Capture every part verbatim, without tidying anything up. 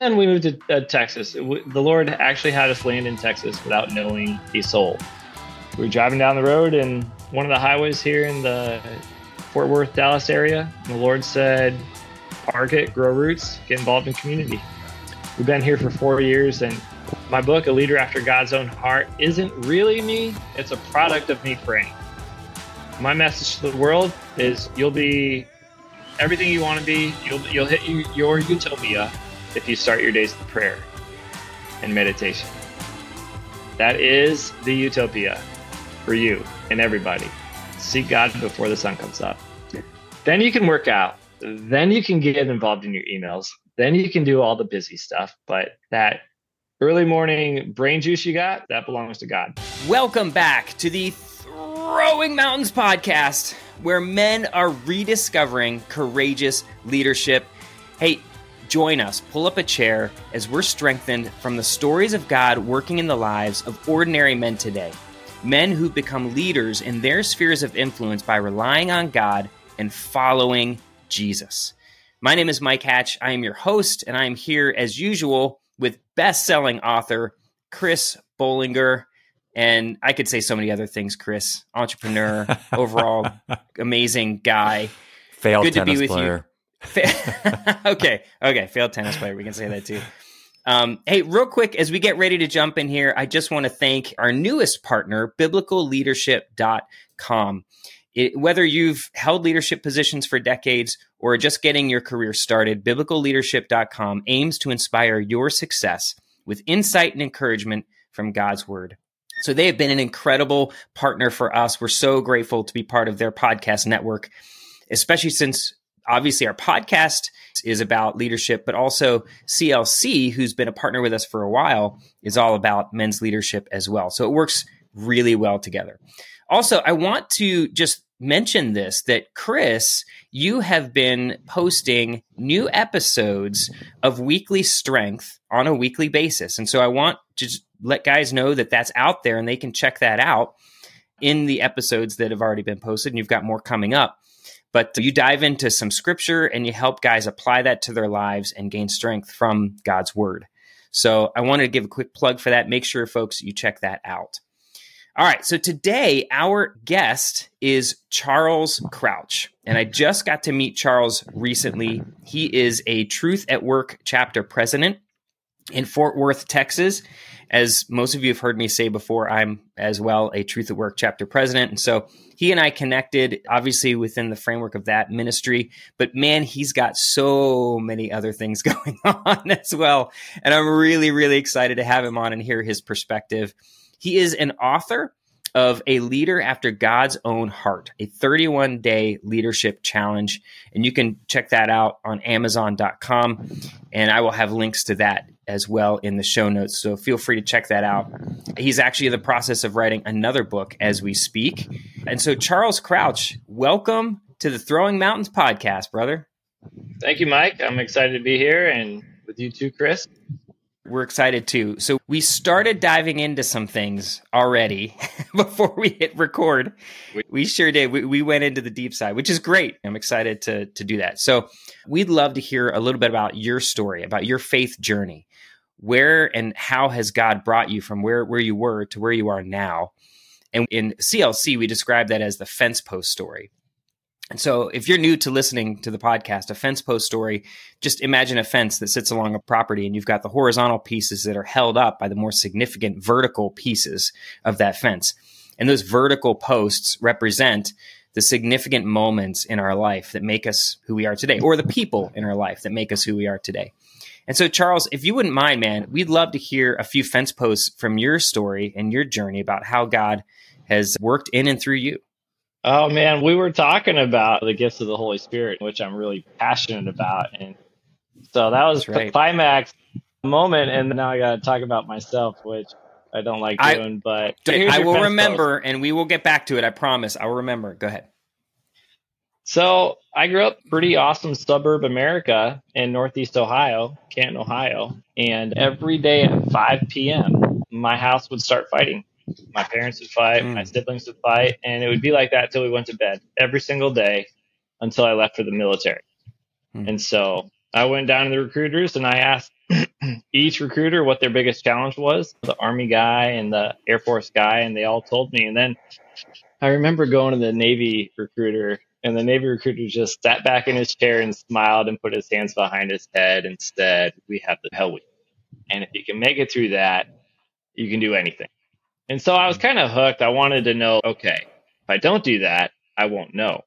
And we moved to uh, Texas. W- The Lord actually had us land in Texas without knowing a soul. We were driving down the road and one of the highways here in the Fort Worth, Dallas area. And the Lord said, park it, grow roots, get involved in community. We've been here for four years, and my book, A Leader After God's Own Heart, isn't really me. It's a product of me praying. My message to the world is you'll be everything you want to be. You'll, you'll hit you, your utopia if you start your days with prayer and meditation. That is the utopia for you and everybody. Seek God before the sun comes up. Then you can work out. Then you can get involved in your emails. Then you can do all the busy stuff. But that early morning brain juice you got, that belongs to God. Welcome back to the Throwing Mountains podcast, where men are rediscovering courageous leadership. Hey, join us, pull up a chair as we're strengthened from the stories of God working in the lives of ordinary men today. Men who've become leaders in their spheres of influence by relying on God and following Jesus. My name is Mike Hatch. I am your host, and I am here as usual with best-selling author Chris Bollinger. And I could say so many other things, Chris. Entrepreneur, overall amazing guy. Failed Good to tennis be with player. you. okay, okay, failed tennis player. We can say that too. Um, hey, real quick, as we get ready to jump in here, I just want to thank our newest partner, biblical leadership dot com. It, whether you've held leadership positions for decades or are just getting your career started, biblical leadership dot com aims to inspire your success with insight and encouragement from God's word. So they have been an incredible partner for us. We're so grateful to be part of their podcast network, especially since obviously our podcast is about leadership, but also C L C, who's been a partner with us for a while, is all about men's leadership as well. So it works really well together. Also, I want to just mention this, that Chris, you have been posting new episodes of Weekly Strength on a weekly basis. And so I want to just let guys know that that's out there and they can check that out in the episodes that have already been posted. And you've got more coming up. But you dive into some scripture and you help guys apply that to their lives and gain strength from God's word. So I wanted to give a quick plug for that. Make sure, folks, you check that out. All right. So today, our guest is Charles Crouch. And I just got to meet Charles recently. He is a Truth at Work chapter president in Fort Worth, Texas. As most of you have heard me say before, I'm as well a Truth at Work chapter president. And so he and I connected, obviously, within the framework of that ministry. But man, he's got so many other things going on as well. And I'm really, really excited to have him on and hear his perspective. He is an author of A Leader After God's Own Heart, a thirty-one day leadership challenge. And you can check that out on amazon dot com. And I will have links to that as well in the show notes. So feel free to check that out. He's actually in the process of writing another book as we speak. And so Charles Crouch, welcome to the Throwing Mountains podcast, brother. Thank you, Mike. I'm excited to be here and with you too, Chris. We're excited too. So we started diving into some things already before we hit record. We sure did. We, we went into the deep side, which is great. I'm excited to, to do that. So we'd love to hear a little bit about your story, about your faith journey. Where and how has God brought you from where, where you were to where you are now? And in C L C, we describe that as the fence post story. And so if you're new to listening to the podcast, a fence post story, just imagine a fence that sits along a property and you've got the horizontal pieces that are held up by the more significant vertical pieces of that fence. And those vertical posts represent the significant moments in our life that make us who we are today, or the people in our life that make us who we are today. And so, Charles, if you wouldn't mind, man, we'd love to hear a few fence posts from your story and your journey about how God has worked in and through you. Oh, man, we were talking about the gifts of the Holy Spirit, which I'm really passionate about. And so that was right. the climax moment. And now I got to talk about myself, which I don't like doing. I, but I will remember, post. And we will get back to it. I promise. I will remember. Go ahead. So I grew up pretty awesome suburb America in Northeast Ohio, Canton, Ohio. And every day at five p.m., my house would start fighting. My parents would fight, mm. my siblings would fight, and it would be like that until we went to bed every single day until I left for the military. Mm. And so I went down to the recruiters and I asked each recruiter what their biggest challenge was, the Army guy and the Air Force guy, and they all told me. And then I remember going to the Navy recruiter, and the Navy recruiter just sat back in his chair and smiled and put his hands behind his head and said, "We have the hell week. And if you can make it through that, you can do anything." And so I was kind of hooked. I wanted to know, okay, if I don't do that, I won't know.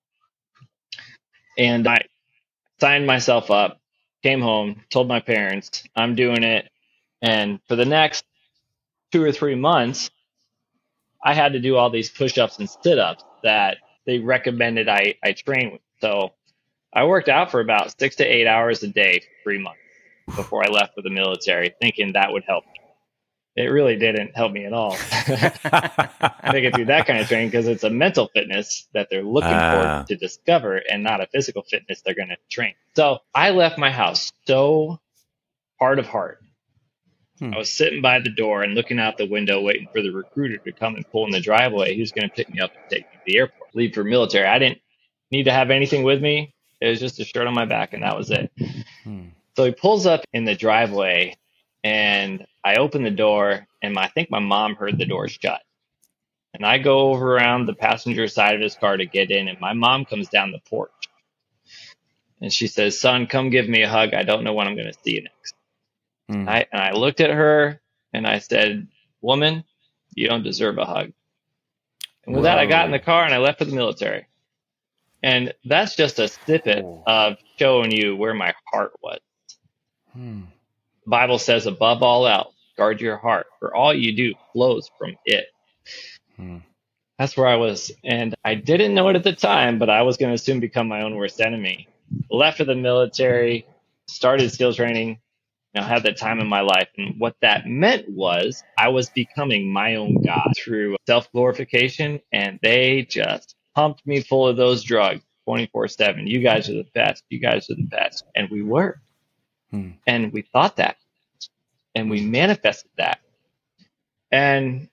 And I signed myself up, came home, told my parents, I'm doing it. And for the next two or three months, I had to do all these push-ups and sit-ups that they recommended I, I train with. So I worked out for about six to eight hours a day for three months before I left for the military, thinking that would help me. It really didn't help me at all. Make it through that kind of training because it's a mental fitness that they're looking uh. for to discover and not a physical fitness they're going to train. So I left my house so hard of heart. Hmm. I was sitting by the door and looking out the window waiting for the recruiter to come and pull in the driveway. He was going to pick me up and take me to the airport, leave for military. I didn't need to have anything with me. It was just a shirt on my back, and that was it. Hmm. So he pulls up in the driveway, and I open the door, and my, I think my mom heard the door shut. And I go over around the passenger side of his car to get in, and my mom comes down the porch. And she says, "Son, come give me a hug. I don't know when I'm going to see you next." Mm. I, and I looked at her, and I said, "Woman, you don't deserve a hug." And with Whoa. that, I got in the car, and I left for the military. And that's just a snippet oh. of showing you where my heart was. Hmm. The Bible says, above all else, guard your heart, for all you do flows from it. Hmm. That's where I was. And I didn't know it at the time, but I was going to soon become my own worst enemy. Left for the military, started SEAL training, you know, had that time in my life. And what that meant was I was becoming my own God through self-glorification. And they just pumped me full of those drugs twenty-four seven. You guys are the best. You guys are the best. And we were. Hmm. And we thought that. And we manifested that. And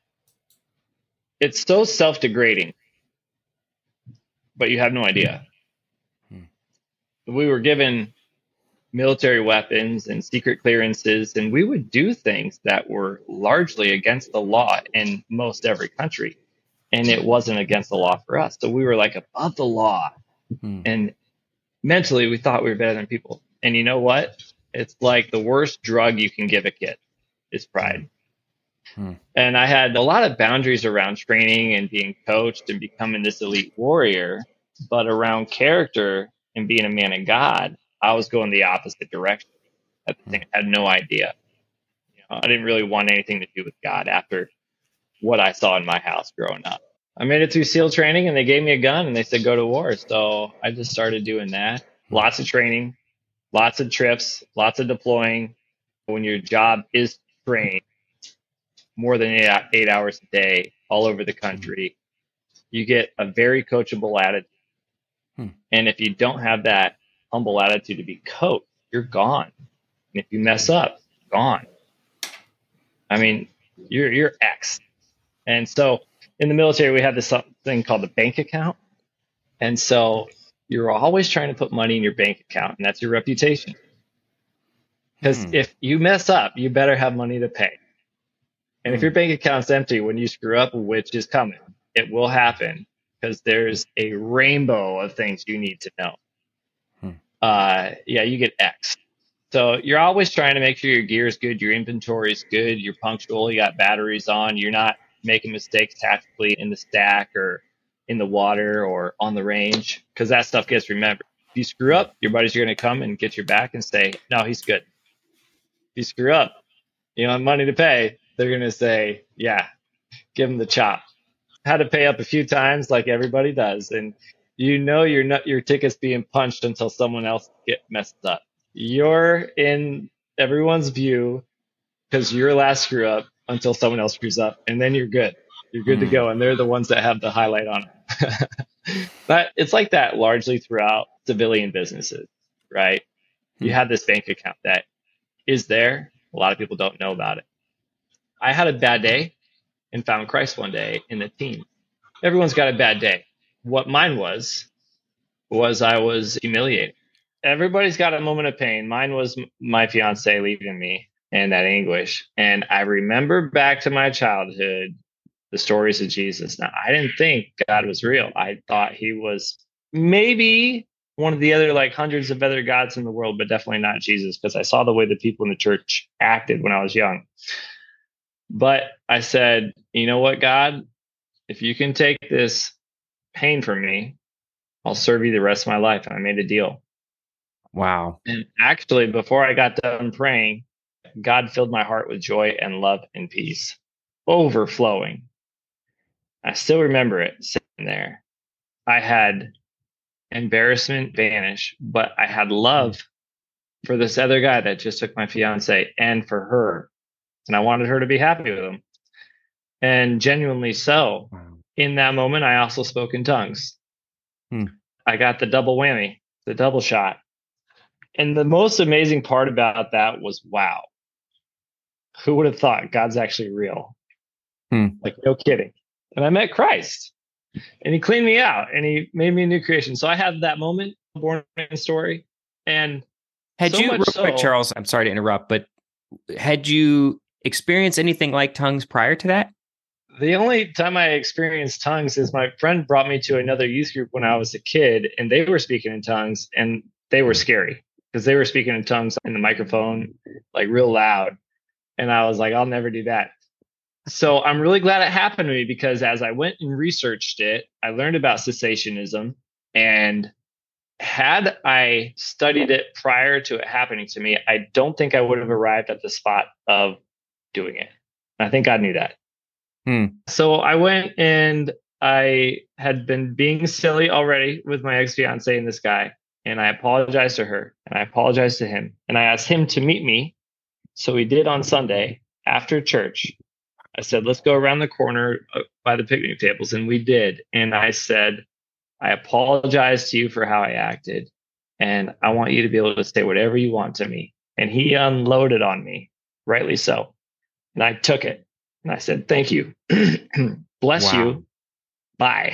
it's so self-degrading. But you have no idea. Hmm. We were given military weapons and secret clearances, and we would do things that were largely against the law in most every country. And it wasn't against the law for us. So we were like above the law. Hmm. And mentally, we thought we were better than people. And you know what? It's like the worst drug you can give a kid is pride. Hmm. And I had a lot of boundaries around training and being coached and becoming this elite warrior. But around character and being a man of God, I was going the opposite direction. At the thing, I had no idea. You know, I didn't really want anything to do with God after what I saw in my house growing up. I made it through SEAL training, and they gave me a gun, and they said, go to war. So I just started doing that. Lots of training, lots of trips, lots of deploying. When your job is trained more than eight, eight hours a day all over the country, you get a very coachable attitude. Hmm. And if you don't have that humble attitude to be coached, you're gone. And if you mess up, gone. I mean, you're you're X. And so in the military, we have this thing called the bank account. And so you're always trying to put money in your bank account, and that's your reputation. Because hmm. if you mess up, you better have money to pay. And hmm. if your bank account's empty when you screw up, which is coming, it will happen because there's a rainbow of things you need to know. Hmm. Uh, yeah, you get X. So you're always trying to make sure your gear is good, your inventory is good, you're punctual, you got batteries on, you're not making mistakes tactically in the stack or in the water or on the range, because that stuff gets remembered. If you screw up, your buddies are going to come and get your back and say, no, he's good. If you screw up, you don't have money to pay, they're going to say, yeah, give him the chop. Had to pay up a few times like everybody does. And you know your nut, your ticket's being punched until someone else get messed up. You're in everyone's view because you're last screw up until someone else screws up, and then you're good. You're good mm. to go, and they're the ones that have the highlight on it. But it's like that largely throughout civilian businesses, right? Mm. You have this bank account that is there. A lot of people don't know about it. I had a bad day and found Christ one day in the team. Everyone's got a bad day. What mine was, was I was humiliated. Everybody's got a moment of pain. Mine was my fiance leaving me. and that anguish. And I remember back to my childhood, the stories of Jesus. Now, I didn't think God was real. I thought he was maybe one of the other like hundreds of other gods in the world, but definitely not Jesus, because I saw the way the people in the church acted when I was young. But I said, you know what, God, if you can take this pain from me, I'll serve you the rest of my life. And I made a deal. Wow. And actually, before I got done praying, God filled my heart with joy and love and peace, overflowing. I still remember it sitting there. I had embarrassment vanish, but I had love for this other guy that just took my fiance and for her. And I wanted her to be happy with him. And genuinely so. Wow. In that moment, I also spoke in tongues. Hmm. I got the double whammy, the double shot. And the most amazing part about that was, wow, who would have thought God's actually real? Hmm. Like, no kidding. And I met Christ, and he cleaned me out, and he made me a new creation. So I have that moment, born again story. And had so you, much real so, quick, Charles, I'm sorry to interrupt, but had you experienced anything like tongues prior to that? The only time I experienced tongues is my friend brought me to another youth group when I was a kid, and they were speaking in tongues, and they were scary because they were speaking in tongues in the microphone, like real loud. And I was like, I'll never do that. So I'm really glad it happened to me, because as I went and researched it, I learned about cessationism. And had I studied it prior to it happening to me, I don't think I would have arrived at the spot of doing it. And I think God knew that. Hmm. So I went and I had been being silly already with my ex-fiance and this guy. And I apologized to her, and I apologized to him. And I asked him to meet me. So we did on Sunday after church. I said, let's go around the corner by the picnic tables. And we did. And I said, I apologize to you for how I acted. And I want you to be able to say whatever you want to me. And he unloaded on me, rightly so. And I took it. And I said, thank you. Bless wow. you. Bye.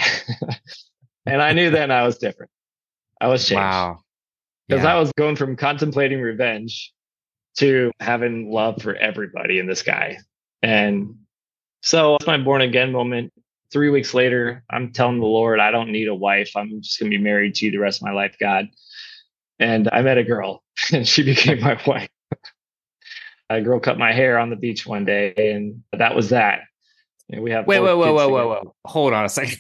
And I knew then I was different. I was changed. Wow. Because yeah. I was going from contemplating revenge to having love for everybody in this guy. And so it's my born again moment. Three weeks later, I'm telling the Lord, I don't need a wife. I'm just going to be married to you the rest of my life, God. And I met a girl, and she became my wife. A girl cut my hair on the beach one day, and that was that. And we have wait, wait, wait, wait, wait, wait. Hold on a second.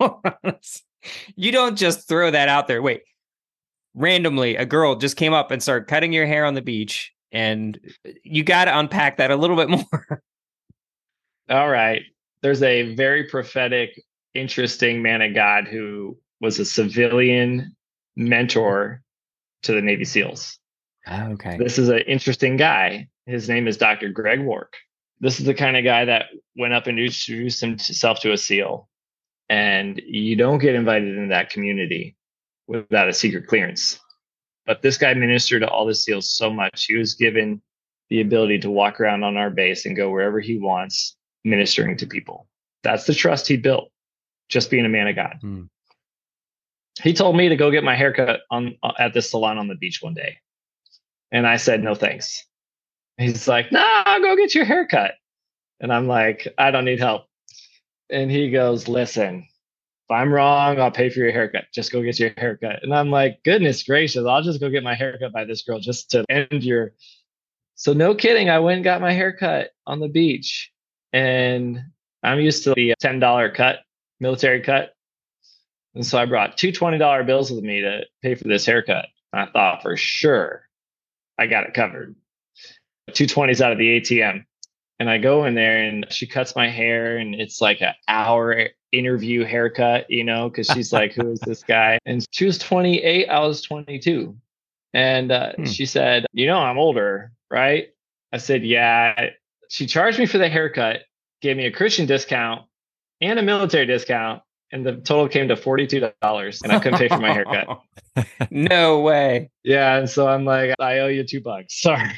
You don't just throw that out there. Wait, randomly, a girl just came up and started cutting your hair on the beach, and you got to unpack that a little bit more. All right. There's a very prophetic, interesting man of God who was a civilian mentor to the Navy SEALs. Oh, okay. This is an interesting guy. His name is Doctor Greg Wark. This is the kind of guy that went up and introduced himself to a SEAL. And you don't get invited into that community without a secret clearance. But this guy ministered to all the SEALs so much. He was given the ability to walk around on our base and go wherever he wants, ministering to people. That's the trust he built, just being a man of God. Hmm. He told me to go get my haircut on at this salon on the beach one day. And I said, no, thanks. He's like, nah, I'll go get your haircut. And I'm like, I don't need help. And he goes, listen, if I'm wrong, I'll pay for your haircut. Just go get your haircut. And I'm like, goodness gracious, I'll just go get my haircut by this girl just to end your. So no kidding. I went and got my haircut on the beach. And I'm used to the ten dollars cut, military cut. And so I brought two twenty dollars bills with me to pay for this haircut. And I thought for sure I got it covered. two twenties out of the A T M. And I go in there and she cuts my hair, and it's like an hour interview haircut, you know, because she's like, who is this guy? And she was twenty-eight. I was twenty-two. And uh, hmm. she said, you know, I'm older, right? I said, yeah. She charged me for the haircut, gave me a Christian discount and a military discount. And the total came to forty-two dollars, and I couldn't pay for my haircut. No way. Yeah. And so I'm like, I owe you two bucks. Sorry.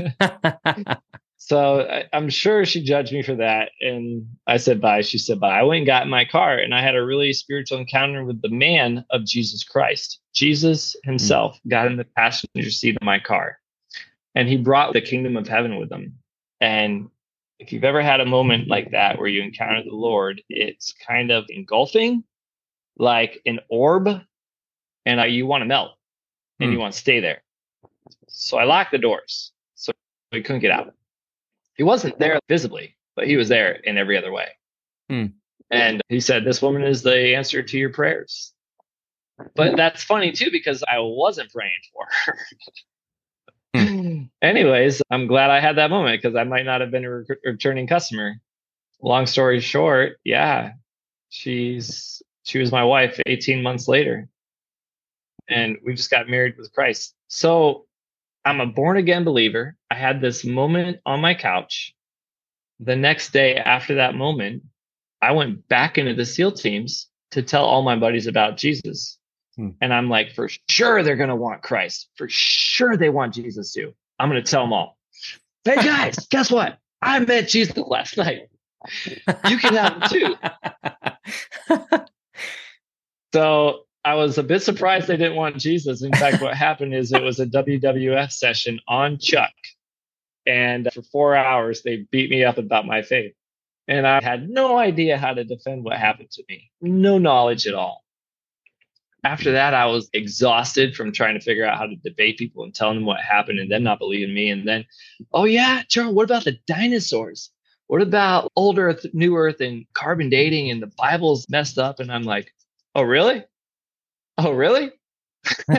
So I, I'm sure she judged me for that. And I said, bye. She said, bye. I went and got in my car, and I had a really spiritual encounter with the man of Jesus Christ. Jesus himself mm. got in the passenger seat of my car. and he brought the kingdom of heaven with him. And if you've ever had a moment like that where you encounter the Lord, it's kind of engulfing, like an orb, and uh, you want to melt and Hmm. you want to stay there. So I locked the doors so he couldn't get out. He wasn't there visibly, but he was there in every other way. Hmm. And he said, "This woman is the answer to your prayers." But that's funny too, because I wasn't praying for her. Hmm. Anyways, I'm glad I had that moment because I might not have been a re- returning customer. Long story short, yeah, she's she was my wife eighteen months later, and we just got married with Christ. So I'm a born again believer. I had this moment on my couch. The next day after that moment, I went back into the SEAL teams to tell all my buddies about Jesus. Hmm. And I'm like, for sure they're going to want Christ. For sure they want Jesus too. I'm going to tell them all. Hey guys, guess what? I met Jesus last night. You can have him too. So I was a bit surprised they didn't want Jesus. In fact, what happened is it was a W W F session on Chuck. And for four hours, they beat me up about my faith. And I had no idea how to defend what happened to me. No knowledge at all. After that, I was exhausted from trying to figure out how to debate people and telling them what happened and them not believing me. And then, oh yeah, Charles, what about the dinosaurs? What about old Earth, new Earth, and carbon dating, and the Bible's messed up? And I'm like, oh, really? Oh, really? Wow.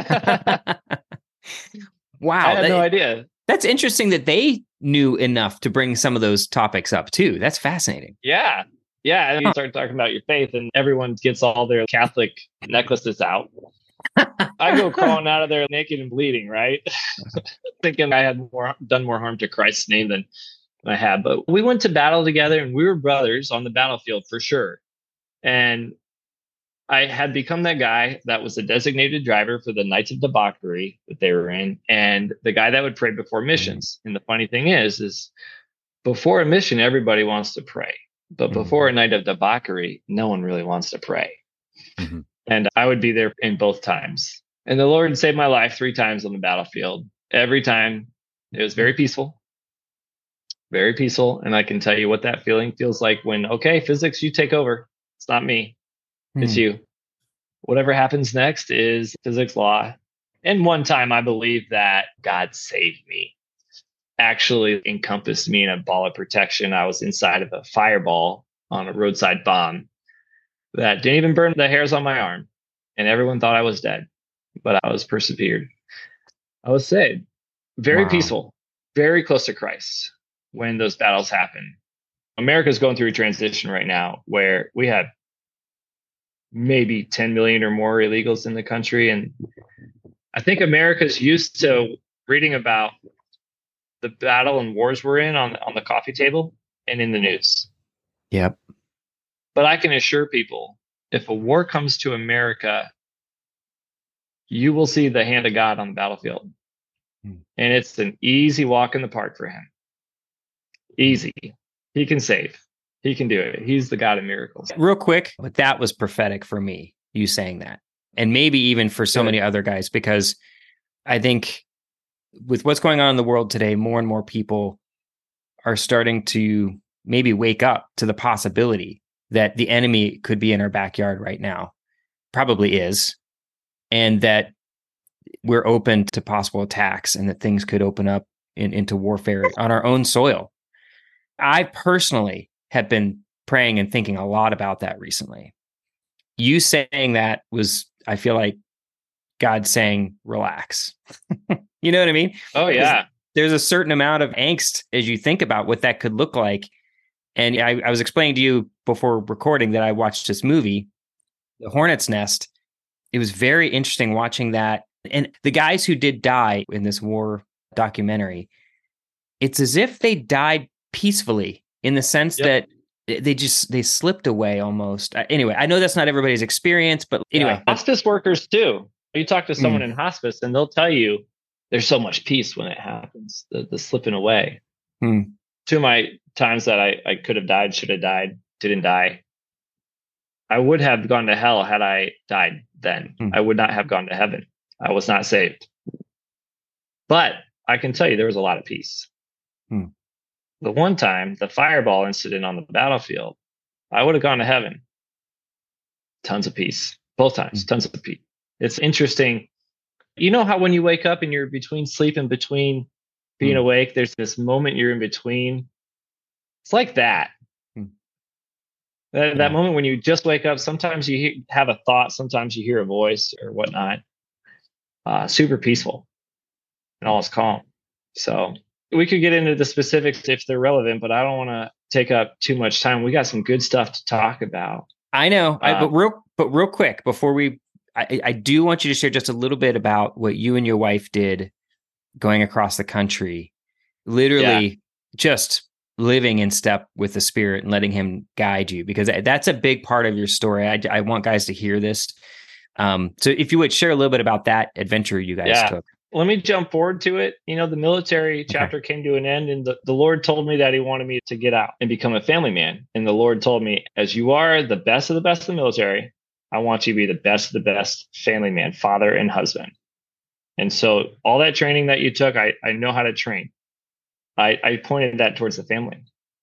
I had that, no idea. That's interesting that they knew enough to bring some of those topics up too. That's fascinating. Yeah. Yeah. And you start talking about your faith and everyone gets all their Catholic necklaces out. I go crawling out of there naked and bleeding, right? Thinking I had more done more harm to Christ's name than I had. But we went to battle together and we were brothers on the battlefield for sure. And I had become that guy that was the designated driver for the Knights of Debauchery that they were in, and the guy that would pray before missions. And the funny thing is, is before a mission, everybody wants to pray. But before mm-hmm. a night of debauchery, no one really wants to pray. Mm-hmm. And I would be there in both times. And the Lord saved my life three times on the battlefield. Every time it was very peaceful, very peaceful. And I can tell you what that feeling feels like when, okay, physics, you take over. It's not me. It's you. Whatever happens next is physics law. And one time I believe that God saved me, actually encompassed me in a ball of protection. I was inside of a fireball on a roadside bomb that didn't even burn the hairs on my arm. And everyone thought I was dead, but I was persevered. I was saved. Very wow. peaceful, very close to Christ when those battles happen. America's going through a transition right now where we have maybe ten million or more illegals in the country. And I think America's used to reading about the battle and wars we're in on, on the coffee table and in the news. Yep. But I can assure people, if a war comes to America, you will see the hand of God on the battlefield. Hmm. And it's an easy walk in the park for him. Easy. He can save. He can do it. He's the God of miracles. Real quick, but that was prophetic for me, you saying that. And maybe even for so Good. many other guys, because I think with what's going on in the world today, more and more people are starting to maybe wake up to the possibility that the enemy could be in our backyard right now. Probably is. And that we're open to possible attacks and that things could open up in, into warfare on our own soil. I personally have been praying and thinking a lot about that recently. You saying that was, I feel like God saying, relax. You know what I mean? Oh, yeah. There's a certain amount of angst as you think about what that could look like. And I, I was explaining to you before recording that I watched this movie, The Hornet's Nest. It was very interesting watching that. And the guys who did die in this war documentary, it's as if they died peacefully in the sense yep. that they just, they slipped away almost. Anyway, I know that's not everybody's experience, but anyway. Yeah. Hospice workers too. You talk to someone mm. in hospice and they'll tell you there's so much peace when it happens, the, the slipping away. Mm. Two of my times that I, I could have died, should have died, didn't die. I would have gone to hell had I died then. Mm. I would not have gone to heaven. I was not saved. But I can tell you there was a lot of peace. Hmm. The one time, the fireball incident on the battlefield, I would have gone to heaven. Tons of peace. Both times, Hmm. tons of peace. It's interesting. You know how when you wake up and you're between sleep and between being Hmm. awake, there's this moment you're in between. It's like that. Hmm. That, Yeah. that moment when you just wake up, sometimes you hear, have a thought, sometimes you hear a voice or whatnot. Uh, super peaceful and all is calm. So we could get into the specifics if they're relevant, but I don't want to take up too much time. We got some good stuff to talk about. I know, I, Uh, but real, but real quick before we, I, I do want you to share just a little bit about what you and your wife did going across the country, literally Yeah. just living in step with the Spirit and letting Him guide you, because that's a big part of your story. I, I want guys to hear this. Um, so if you would share a little bit about that adventure you guys Yeah. took. Let me jump forward to it. You know, the military chapter okay. came to an end, and the, the Lord told me that He wanted me to get out and become a family man. And the Lord told me, as you are the best of the best of the military, I want you to be the best of the best family man, father and husband. And so all that training that you took, I, I know how to train. I, I pointed that towards the family.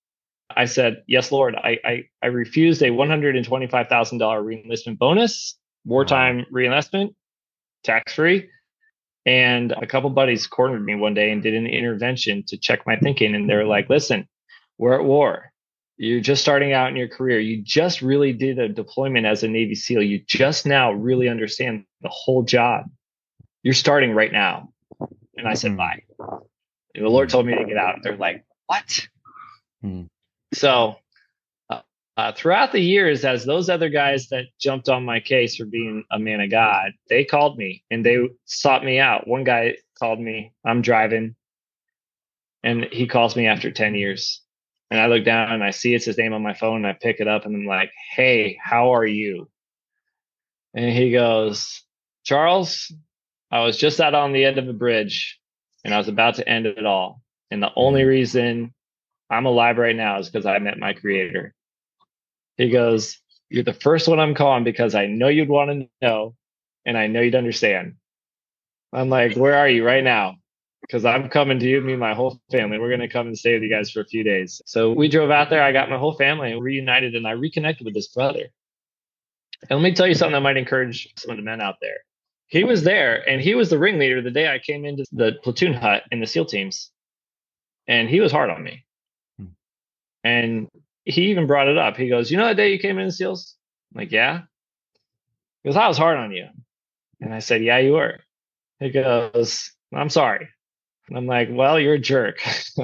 I said, yes, Lord, I, I, I refused a one hundred twenty-five thousand dollars reenlistment bonus, wartime wow. reenlistment, tax-free. And a couple buddies cornered me one day and did an intervention to check my thinking. And they were like, listen, we're at war. You're just starting out in your career. You just really did a deployment as a Navy SEAL. You just now really understand the whole job. You're starting right now. And I said, mm. bye. And the Lord told me to get out. They're like, what? Mm. So uh, uh, throughout the years, as those other guys that jumped on my case for being a man of God, they called me and they sought me out. One guy called me, I'm driving, and he calls me after ten years. And I look down and I see it's his name on my phone, and I pick it up and I'm like, hey, how are you? And he goes, Charles, I was just out on the end of a bridge and I was about to end it all. And the only reason I'm alive right now is because I met my creator. He goes, you're the first one I'm calling because I know you'd want to know and I know you'd understand. I'm like, where are you right now? Because I'm coming to you, me and my whole family. We're going to come and stay with you guys for a few days. So we drove out there. I got my whole family reunited and I reconnected with this brother. And let me tell you something that might encourage some of the men out there. He was there and he was the ringleader the day I came into the platoon hut in the SEAL teams. And he was hard on me. Hmm. And he even brought it up. He goes, you know that day you came in the SEALs? I'm like, yeah. He goes, I was hard on you. And I said, yeah, you were. He goes, I'm sorry. And I'm like, well, you're a jerk.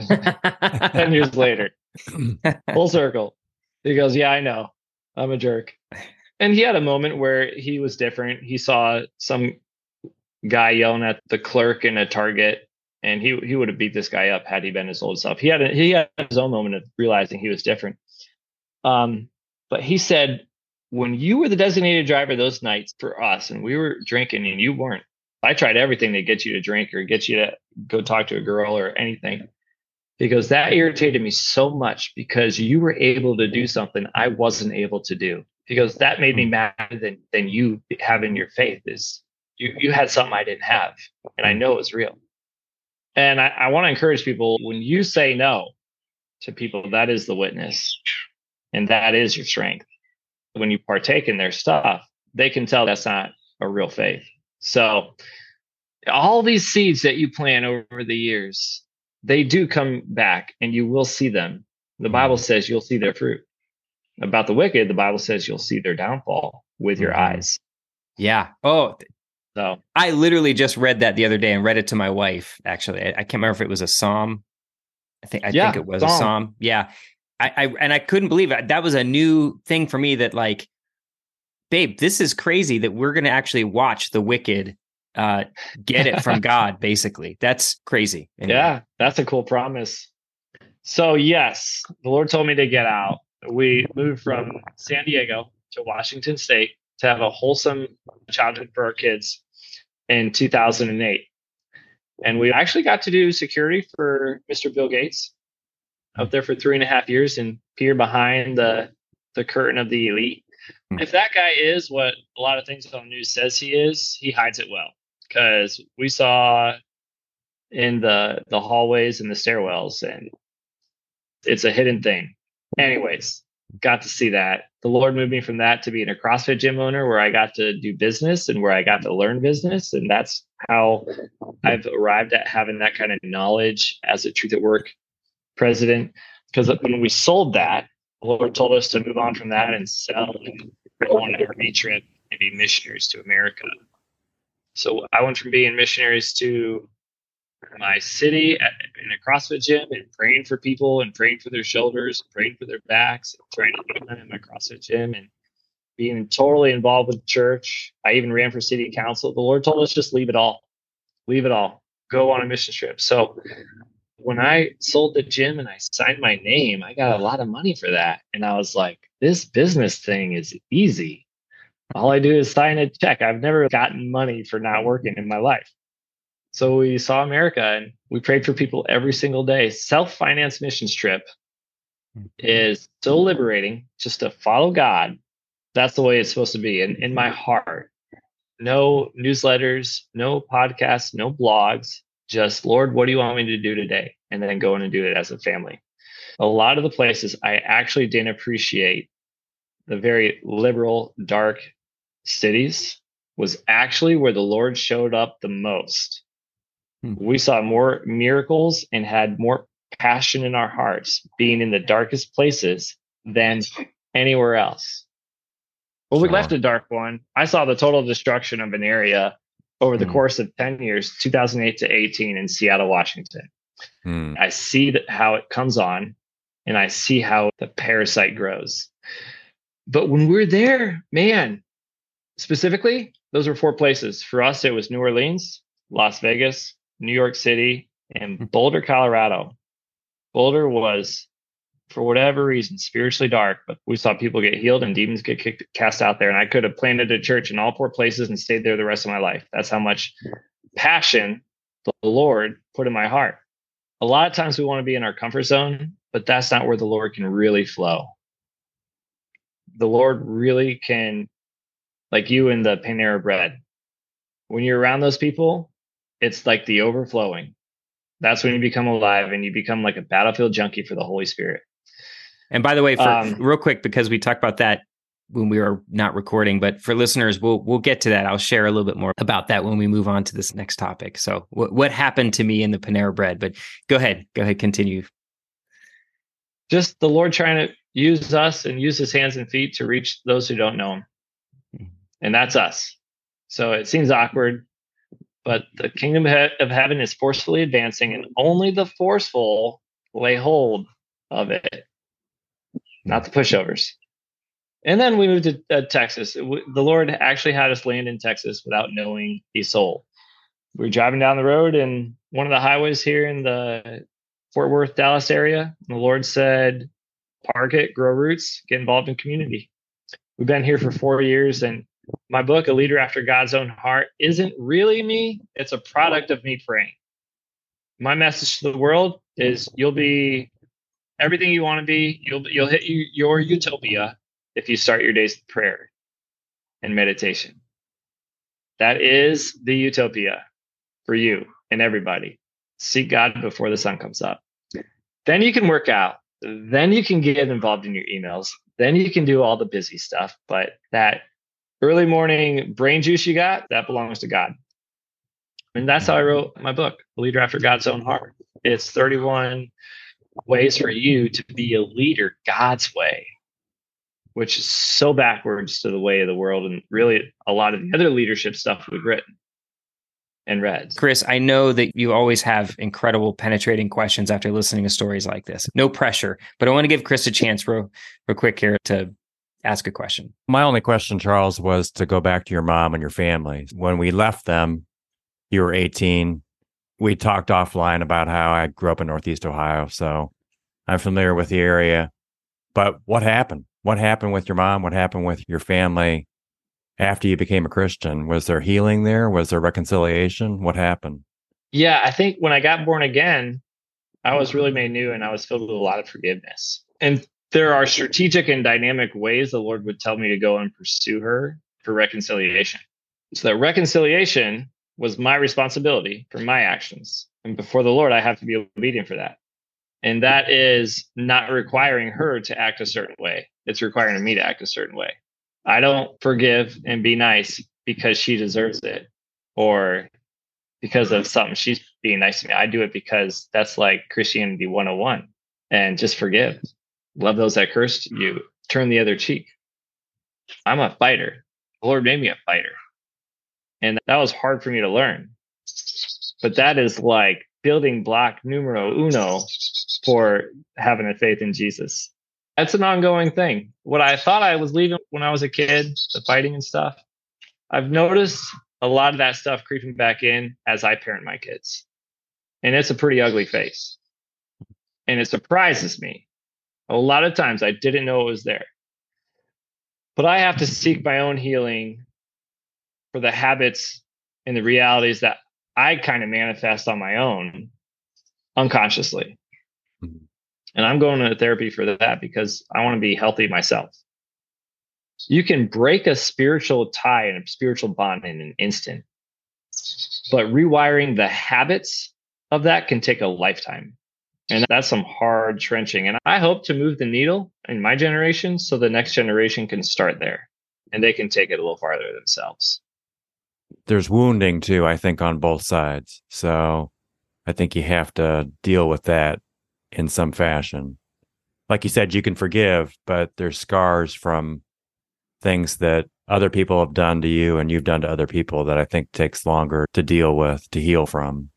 ten years later, full circle. He goes, yeah, I know. I'm a jerk. And he had a moment where he was different. He saw some guy yelling at the clerk in a Target, and he he would have beat this guy up had he been his old self. He had a, he had his own moment of realizing he was different. Um, but he said, when you were the designated driver those nights for us, and we were drinking and you weren't, I tried everything to get you to drink or get you to go talk to a girl or anything. Because that irritated me so much because you were able to do something I wasn't able to do. Because that made me mad than than you having your faith is you you had something I didn't have, and I know it was real. And I, I want to encourage people, when you say no to people, that is the witness, and that is your strength. When you partake in their stuff, they can tell that's not a real faith. So all these seeds that you plant over the years, they do come back, and you will see them. The Bible says you'll see their fruit. About the wicked, the Bible says you'll see their downfall with your mm-hmm. eyes. Yeah. Oh, so I literally just read that the other day and read it to my wife. Actually, I, I can't remember if it was a Psalm. I think I yeah, think it was Psalm. a Psalm. Yeah. I, I and I couldn't believe it. That was a new thing for me. That like, babe, this is crazy that we're going to actually watch the wicked uh, get it from God. Basically, that's crazy. Anyway. Yeah, that's a cool promise. So yes, the Lord told me to get out. We moved from San Diego to Washington State to have a wholesome childhood for our kids in two thousand eight. And we actually got to do security for Mister Bill Gates up there for three and a half years and peer behind the, the curtain of the elite. If that guy is what a lot of things on the news says he is, he hides it well. Because we saw in the the hallways and the stairwells, and it's a hidden thing. Anyways, got to see that. The Lord moved me from that to being a CrossFit gym owner, where I got to do business and where I got to learn business, and that's how I've arrived at having that kind of knowledge as a Truth at Work president. Because when we sold that, the Lord told us to move on from that and sell and go on an army trip and be missionaries to America. So I went from being missionaries to my city at, in a CrossFit gym and praying for people and praying for their shoulders, praying for their backs, and trying to get them in my CrossFit gym and being totally involved with the church. I even ran for city council. The Lord told us just leave it all, leave it all, go on a mission trip. So when I sold the gym and I signed my name, I got a lot of money for that. And I was like, this business thing is easy. All I do is sign a check. I've never gotten money for not working in my life. So we saw America and we prayed for people every single day. Self-financed missions trip is so liberating just to follow God. That's the way it's supposed to be. And in my heart, no newsletters, no podcasts, no blogs, just, Lord, what do you want me to do today? And then go in and do it as a family. A lot of the places I actually didn't appreciate, the very liberal, dark cities, was actually where the Lord showed up the most. Hmm. We saw more miracles and had more passion in our hearts being in the darkest places than anywhere else. Well, we sure. left a dark one. I saw the total destruction of an area over the mm. course of ten years, two thousand eight to eighteen in Seattle, Washington. Mm. I see that how it comes on and I see how the parasite grows. But when we're there, man, specifically, those were four places. For us, it was New Orleans, Las Vegas, New York City, and Boulder, Colorado. Boulder was, for whatever reason, spiritually dark, but we saw people get healed and demons get kicked, cast out there. And I could have planted a church in all four places and stayed there the rest of my life. That's how much passion the Lord put in my heart. A lot of times we want to be in our comfort zone, but that's not where the Lord can really flow. The Lord really can, like you in the Panera Bread, when you're around those people, it's like the overflowing. That's when you become alive and you become like a battlefield junkie for the Holy Spirit. And by the way, for Um, real quick, because we talked about that when we were not recording, but for listeners, we'll we'll get to that. I'll share a little bit more about that when we move on to this next topic. So what what happened to me in the Panera Bread? But go ahead, go ahead, continue. Just the Lord trying to use us and use his hands and feet to reach those who don't know him. And that's us. So it seems awkward, but the kingdom of heaven is forcefully advancing, and only the forceful lay hold of it, not the pushovers. And then we moved to uh, Texas. The Lord actually had us land in Texas without knowing a soul. We were driving down the road and one of the highways here in the Fort Worth, Dallas area. And the Lord said, park it, grow roots, get involved in community. We've been here for four years. And my book, A Leader After God's Own Heart, isn't really me. It's a product of me praying. My message to the world is you'll be everything you want to be. You'll, you'll hit you, your utopia if you start your days with prayer and meditation. That is the utopia for you and everybody. Seek God before the sun comes up. Then you can work out. Then you can get involved in your emails. Then you can do all the busy stuff. But that early morning brain juice you got, that belongs to God. And that's how I wrote my book, A Leader After God's Own Heart. It's thirty-one ways for you to be a leader God's way, which is so backwards to the way of the world and really a lot of the other leadership stuff we've written and read. Chris, I know that you always have incredible penetrating questions after listening to stories like this. No pressure, but I want to give Chris a chance real, real quick here to ask a question. My only question, Charles, was to go back to your mom and your family. When we left them, you were eighteen. We talked offline about how I grew up in Northeast Ohio, so I'm familiar with the area. But what happened? What happened with your mom? What happened with your family after you became a Christian? Was there healing there? Was there reconciliation? What happened? Yeah, I think when I got born again, I was really made new and I was filled with a lot of forgiveness. And there are strategic and dynamic ways the Lord would tell me to go and pursue her for reconciliation. So that reconciliation was my responsibility for my actions. And before the Lord, I have to be obedient for that. And that is not requiring her to act a certain way. It's requiring me to act a certain way. I don't forgive and be nice because she deserves it or because of something she's being nice to me. I do it because that's like Christianity one oh one. And just forgive. Love those that cursed you. Turn the other cheek. I'm a fighter. The Lord made me a fighter. And that was hard for me to learn. But that is like building block numero uno for having a faith in Jesus. That's an ongoing thing. What I thought I was leaving when I was a kid, the fighting and stuff, I've noticed a lot of that stuff creeping back in as I parent my kids. And it's a pretty ugly face. And it surprises me. A lot of times I didn't know it was there. But I have to seek my own healing for the habits and the realities that I kind of manifest on my own unconsciously. Mm-hmm. And I'm going to therapy for that because I want to be healthy myself. You can break a spiritual tie and a spiritual bond in an instant, but rewiring the habits of that can take a lifetime. And that's some hard trenching. And I hope to move the needle in my generation so the next generation can start there and they can take it a little farther themselves. There's wounding too, I think, on both sides. So I think you have to deal with that in some fashion. Like you said, you can forgive, but there's scars from things that other people have done to you and you've done to other people that I think takes longer to deal with, to heal from.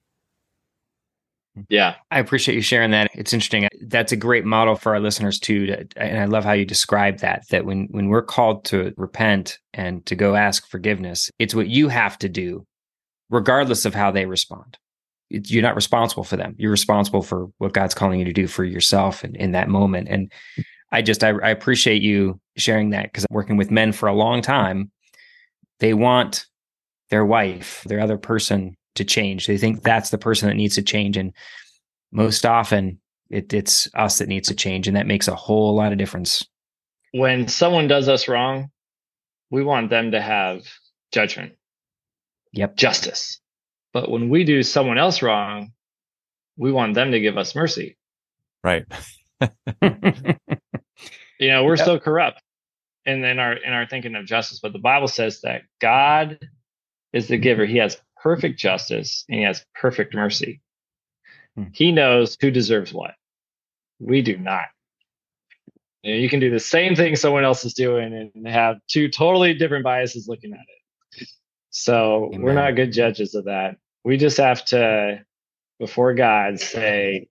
Yeah. I appreciate you sharing that. It's interesting. That's a great model for our listeners too. To, and I love how you describe that, that when, when we're called to repent and to go ask forgiveness, it's what you have to do, regardless of how they respond. It, you're not responsible for them. You're responsible for what God's calling you to do for yourself in, in that moment. And I just, I, I appreciate you sharing that because I'm working with men for a long time. They want their wife, their other person to change. They think that's the person that needs to change. And most often it, it's us that needs to change. And that makes a whole lot of difference. When someone does us wrong, we want them to have judgment. Yep. Justice. But when we do someone else wrong, we want them to give us mercy. Right. You know, we're Yep. so corrupt in, in our in our thinking of justice. But the Bible says that God is the giver. He has perfect justice and he has perfect mercy. Hmm. He knows who deserves what. We do not. You know, you can do the same thing someone else is doing and have two totally different biases looking at it. So Amen. We're not good judges of that. We just have to, before God, say,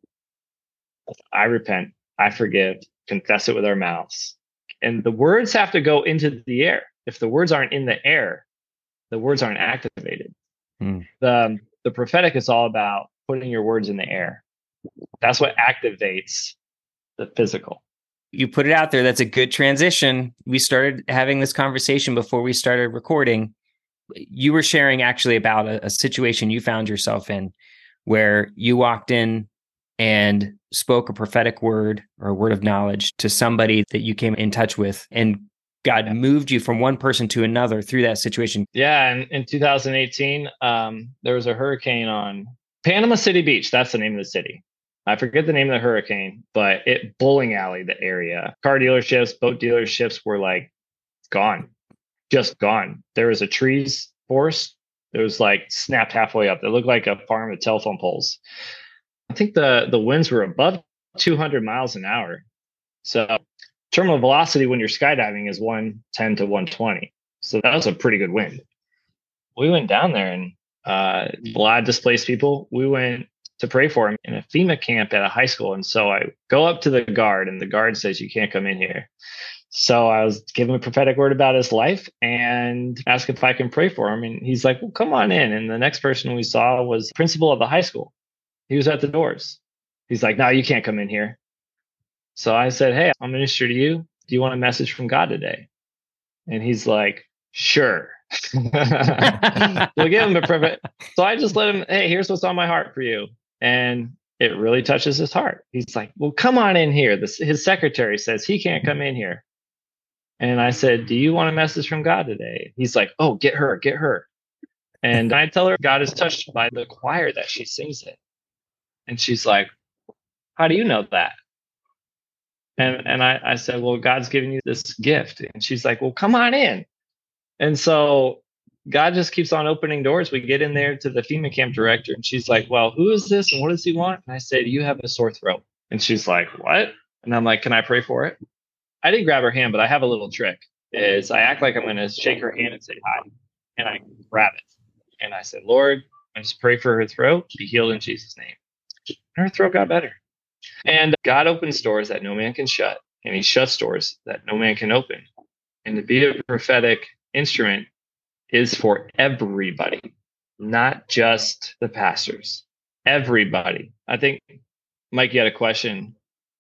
I repent, I forgive, confess it with our mouths. And the words have to go into the air. If the words aren't in the air, the words aren't activated. Mm. The, the prophetic is all about putting your words in the air. That's what activates the physical. You put it out there. That's a good transition. We started having this conversation before we started recording. You were sharing actually about a, a situation you found yourself in where you walked in and spoke a prophetic word or a word of knowledge to somebody that you came in touch with, and God moved you from one person to another through that situation. Yeah. And in two thousand eighteen, um, there was a hurricane on Panama City Beach. That's the name of the city. I forget the name of the hurricane, but it bowling alley, the area. Car dealerships, boat dealerships were like gone, just gone. There was a trees forest. It was like snapped halfway up. It looked like a farm of telephone poles. I think the, the winds were above two hundred miles an hour. So terminal velocity when you're skydiving is one ten to one twenty. So that was a pretty good wind. We went down there and uh, a lot of displaced people. We went to pray for him in a FEMA camp at a high school. And so I go up to the guard and the guard says, you can't come in here. So I was giving a prophetic word about his life and asked if I can pray for him. And he's like, well, come on in. And the next person we saw was the principal of the high school. He was at the doors. He's like, no, you can't come in here. So I said, hey, I'll minister to you. Do you want a message from God today? And he's like, sure. We'll give him a prophet. So I just let him, hey, here's what's on my heart for you. And it really touches his heart. He's like, well, come on in here. This, his secretary says he can't come in here. And I said, do you want a message from God today? He's like, oh, get her, get her. And I tell her God is touched by the choir that she sings in. And she's like, how do you know that? And and I, I said, well, God's giving you this gift. And she's like, well, come on in. And so God just keeps on opening doors. We get in there to the FEMA camp director, and she's like, well, who is this and what does he want? And I said, you have a sore throat. And she's like, what? And I'm like, can I pray for it? I didn't grab her hand, but I have a little trick. Is I act like I'm going to shake her hand and say hi. And I grab it. And I said, Lord, I just pray for her throat. Be healed in Jesus' name. And her throat got better. And God opens doors that no man can shut. And he shuts doors that no man can open. And to be a prophetic instrument is for everybody, not just the pastors. Everybody. I think, Mike, you had a question.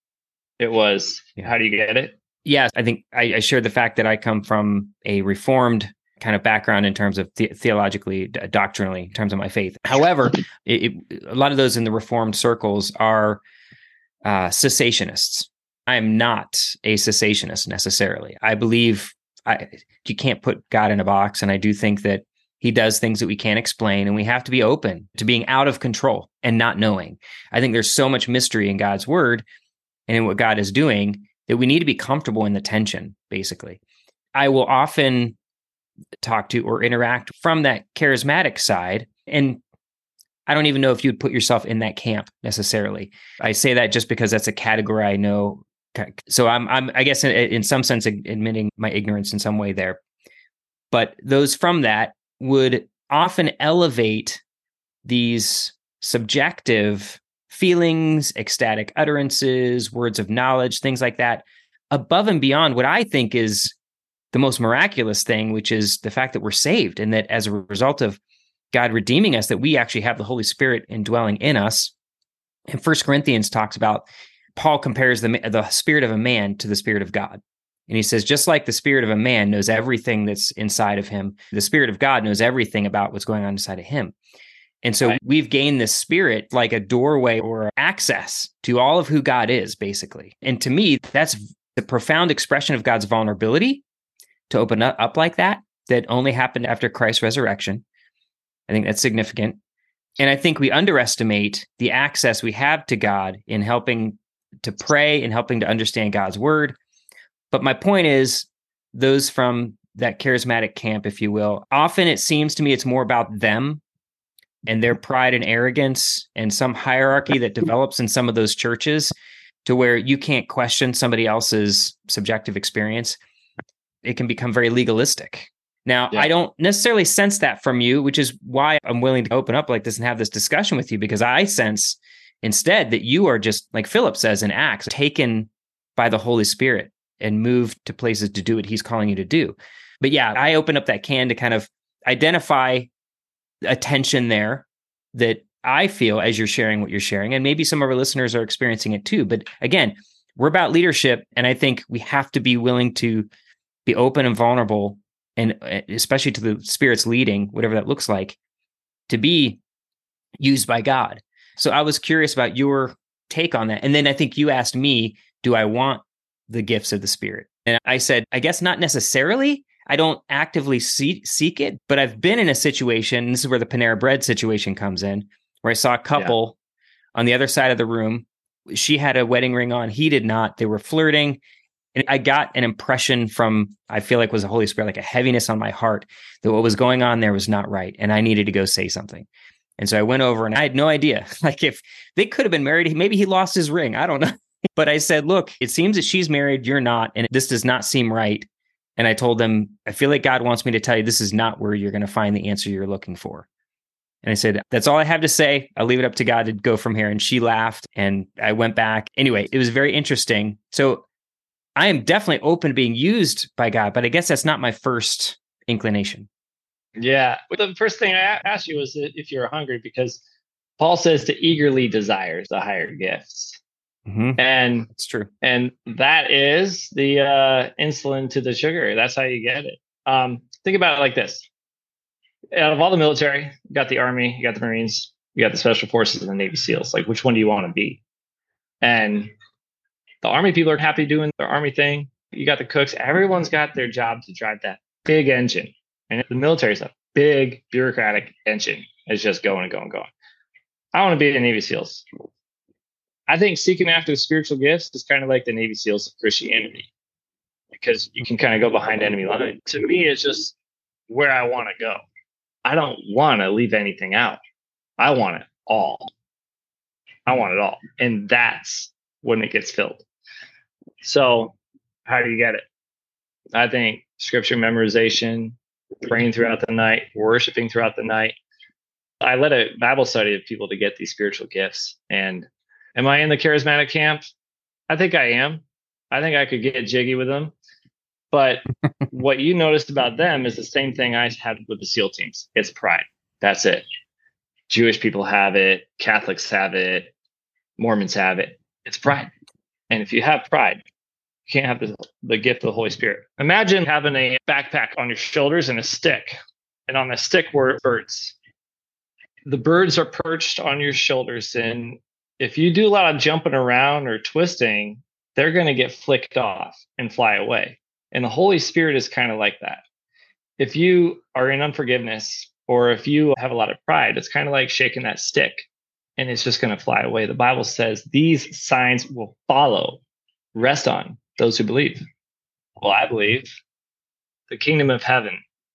It was, yeah. How do you get it? Yes, I think I, I shared the fact that I come from a Reformed kind of background in terms of the- theologically, d- doctrinally, in terms of my faith. However, it, it, a lot of those in the Reformed circles are uh, cessationists. I am not a cessationist necessarily. I believe I, you can't put God in a box, and I do think that he does things that we can't explain, and we have to be open to being out of control and not knowing. I think there's so much mystery in God's word and in what God is doing that we need to be comfortable in the tension, basically. I will often talk to or interact from that charismatic side, and I don't even know if you'd put yourself in that camp necessarily. I say that just because that's a category I know. So I'm, I'm, I guess, in, in some sense, admitting my ignorance in some way there. But those from that would often elevate these subjective feelings, ecstatic utterances, words of knowledge, things like that, above and beyond what I think is the most miraculous thing, which is the fact that we're saved, and that as a result of God redeeming us, that we actually have the Holy Spirit indwelling in us. And First Corinthians talks about, Paul compares the, the spirit of a man to the spirit of God. And he says, just like the spirit of a man knows everything that's inside of him, the spirit of God knows everything about what's going on inside of him. And so right. We've gained this spirit like a doorway or access to all of who God is, basically. And to me, that's the profound expression of God's vulnerability to open up, up like that, that only happened after Christ's resurrection. I think that's significant. And I think we underestimate the access we have to God in helping to pray and helping to understand God's word. But my point is, those from that charismatic camp, if you will, often it seems to me it's more about them and their pride and arrogance and some hierarchy that develops in some of those churches to where you can't question somebody else's subjective experience. It can become very legalistic. Now, yeah. I don't necessarily sense that from you, which is why I'm willing to open up like this and have this discussion with you, because I sense instead that you are just, like Philip says in Acts, taken by the Holy Spirit and moved to places to do what he's calling you to do. But yeah, I open up that can to kind of identify a tension there that I feel as you're sharing what you're sharing, and maybe some of our listeners are experiencing it too. But again, we're about leadership, and I think we have to be willing to be open and vulnerable, and especially to the Spirit's leading, whatever that looks like, to be used by God. So I was curious about your take on that. And then I think you asked me, do I want the gifts of the Spirit? And I said, I guess not necessarily. I don't actively see, seek it, but I've been in a situation, this is where the Panera Bread situation comes in, where I saw a couple yeah. on the other side of the room. She had a wedding ring on. He did not. They were flirting. And I got an impression from, I feel like was the Holy Spirit, like a heaviness on my heart, that what was going on there was not right. And I needed to go say something. And so I went over, and I had no idea. Like, if they could have been married, maybe he lost his ring. I don't know. But I said, look, it seems that she's married, you're not, and this does not seem right. And I told them, I feel like God wants me to tell you this is not where you're going to find the answer you're looking for. And I said, that's all I have to say. I'll leave it up to God to go from here. And she laughed, and I went back. Anyway, it was very interesting. So I am definitely open to being used by God, but I guess that's not my first inclination. Yeah. The first thing I asked you was if you're hungry, because Paul says to eagerly desire the higher gifts. Mm-hmm. And it's true. And that is the uh, insulin to the sugar. That's how you get it. Um, think about it like this. Out of all the military, you got the Army, you got the Marines, you got the Special Forces and the Navy SEALs. Like, which one do you want to be? And the Army people are happy doing their Army thing. You got the cooks. Everyone's got their job to drive that big engine. And the military stuff, big bureaucratic engine. It's just going and going and going. I want to be in the Navy SEALs. I think seeking after the spiritual gifts is kind of like the Navy SEALs of Christianity, because you can kind of go behind enemy line. To me, it's just where I want to go. I don't want to leave anything out. I want it all. I want it all. And that's when it gets filled. So how do you get it? I think scripture memorization, praying throughout the night, worshiping throughout the night. I led a Bible study of people to get these spiritual gifts. And am I in the charismatic camp? I think I am. I think I could get jiggy with them. But what you noticed about them is the same thing I had with the SEAL teams. It's pride. That's it. Jewish people have it. Catholics have it. Mormons have it. It's pride. And if you have pride, you can't have the, the gift of the Holy Spirit. Imagine having a backpack on your shoulders and a stick. And on the stick were birds. The birds are perched on your shoulders. And if you do a lot of jumping around or twisting, they're going to get flicked off and fly away. And the Holy Spirit is kind of like that. If you are in unforgiveness, or if you have a lot of pride, it's kind of like shaking that stick and it's just going to fly away. The Bible says these signs will follow, rest on those who believe. Well, I believe the kingdom of heaven.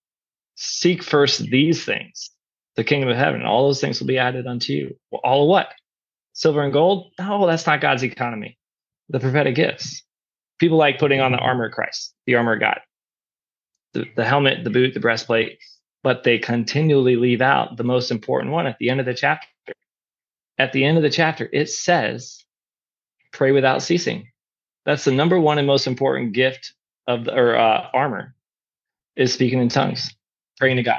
Seek first these things, the kingdom of heaven. All those things will be added unto you. Well, all of what? Silver and gold? No, that's not God's economy. The prophetic gifts. People like putting on the armor of Christ, the armor of God, the, the helmet, the boot, the breastplate, but they continually leave out the most important one at the end of the chapter. At the end of the chapter, it says, pray without ceasing. That's the number one and most important gift of the, or uh, armor, is speaking in tongues, praying to God.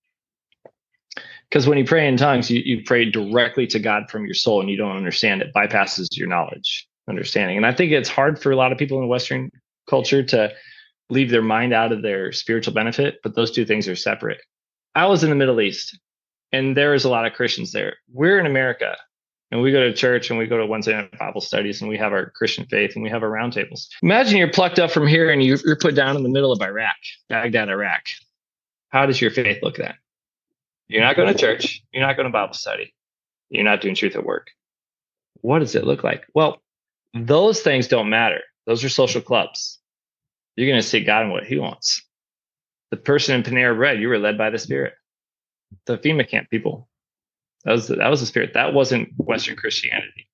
Because when you pray in tongues, you, you pray directly to God from your soul and you don't understand it, bypasses your knowledge, understanding. And I think it's hard for a lot of people in Western culture to leave their mind out of their spiritual benefit, but those two things are separate. I was in the Middle East and there is a lot of Christians there. We're in America and we go to church and we go to Wednesday night Bible studies and we have our Christian faith and we have our roundtables. Imagine you're plucked up from here and you're put down in the middle of Iraq, Baghdad, Iraq. How does your faith look then? You're not going to church. You're not going to Bible study. You're not doing truth at work. What does it look like? Well, those things don't matter. Those are social clubs. You're going to see God and what he wants. The person in Panera Bread, you were led by the Spirit. The FEMA camp people, that was the, that was the Spirit. That wasn't Western Christianity.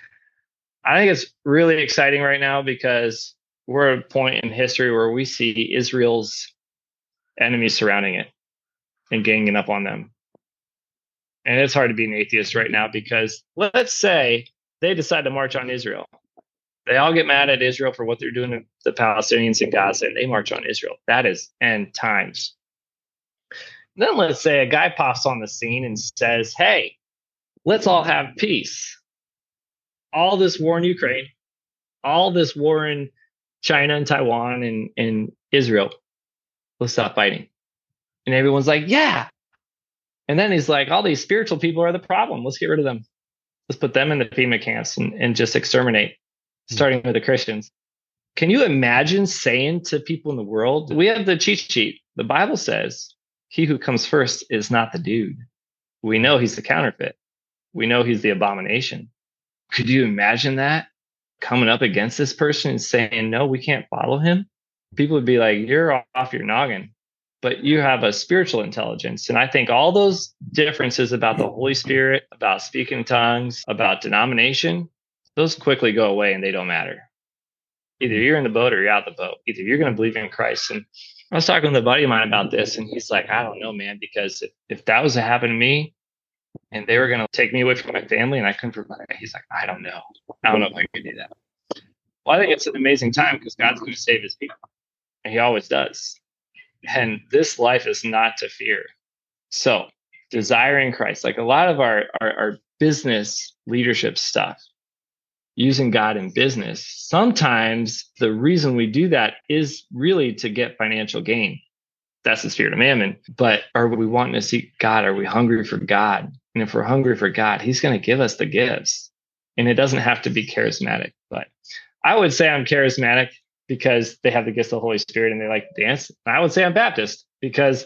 I think it's really exciting right now because we're at a point in history where we see Israel's enemies surrounding it and ganging up on them. And it's hard to be an atheist right now because let's say they decide to march on Israel. They all get mad at Israel for what they're doing to the Palestinians in Gaza, and they march on Israel. That is end times. Then let's say a guy pops on the scene and says, hey, let's all have peace. All this war in Ukraine, all this war in China and Taiwan and, and Israel, let's stop fighting. And everyone's like, yeah. And then he's like, all these spiritual people are the problem. Let's get rid of them. Let's put them in the FEMA camps and, and just exterminate, starting with the Christians. Can you imagine saying to people in the world, we have the cheat sheet. The Bible says, he who comes first is not the dude. We know he's the counterfeit. We know he's the abomination. Could you imagine that? Coming up against this person and saying, no, we can't follow him? People would be like, you're off your noggin. But you have a spiritual intelligence. And I think all those differences about the Holy Spirit, about speaking in tongues, about denomination, those quickly go away and they don't matter. Either you're in the boat or you're out the boat. Either you're going to believe in Christ. And I was talking with a buddy of mine about this, and he's like, I don't know, man, because if, if that was to happen to me and they were going to take me away from my family and I couldn't provide, he's like, I don't know. I don't know if I could do that. Well, I think it's an amazing time because God's going to save his people. And he always does. And this life is not to fear. So desiring Christ, like a lot of our, our, our business leadership stuff, using God in business, sometimes the reason we do that is really to get financial gain. That's the spirit of mammon. But are we wanting to seek God? Are we hungry for God? And if we're hungry for God, he's going to give us the gifts. And it doesn't have to be charismatic. But I would say I'm charismatic because they have the gifts of the Holy Spirit and they like to dance. And I would say I'm Baptist because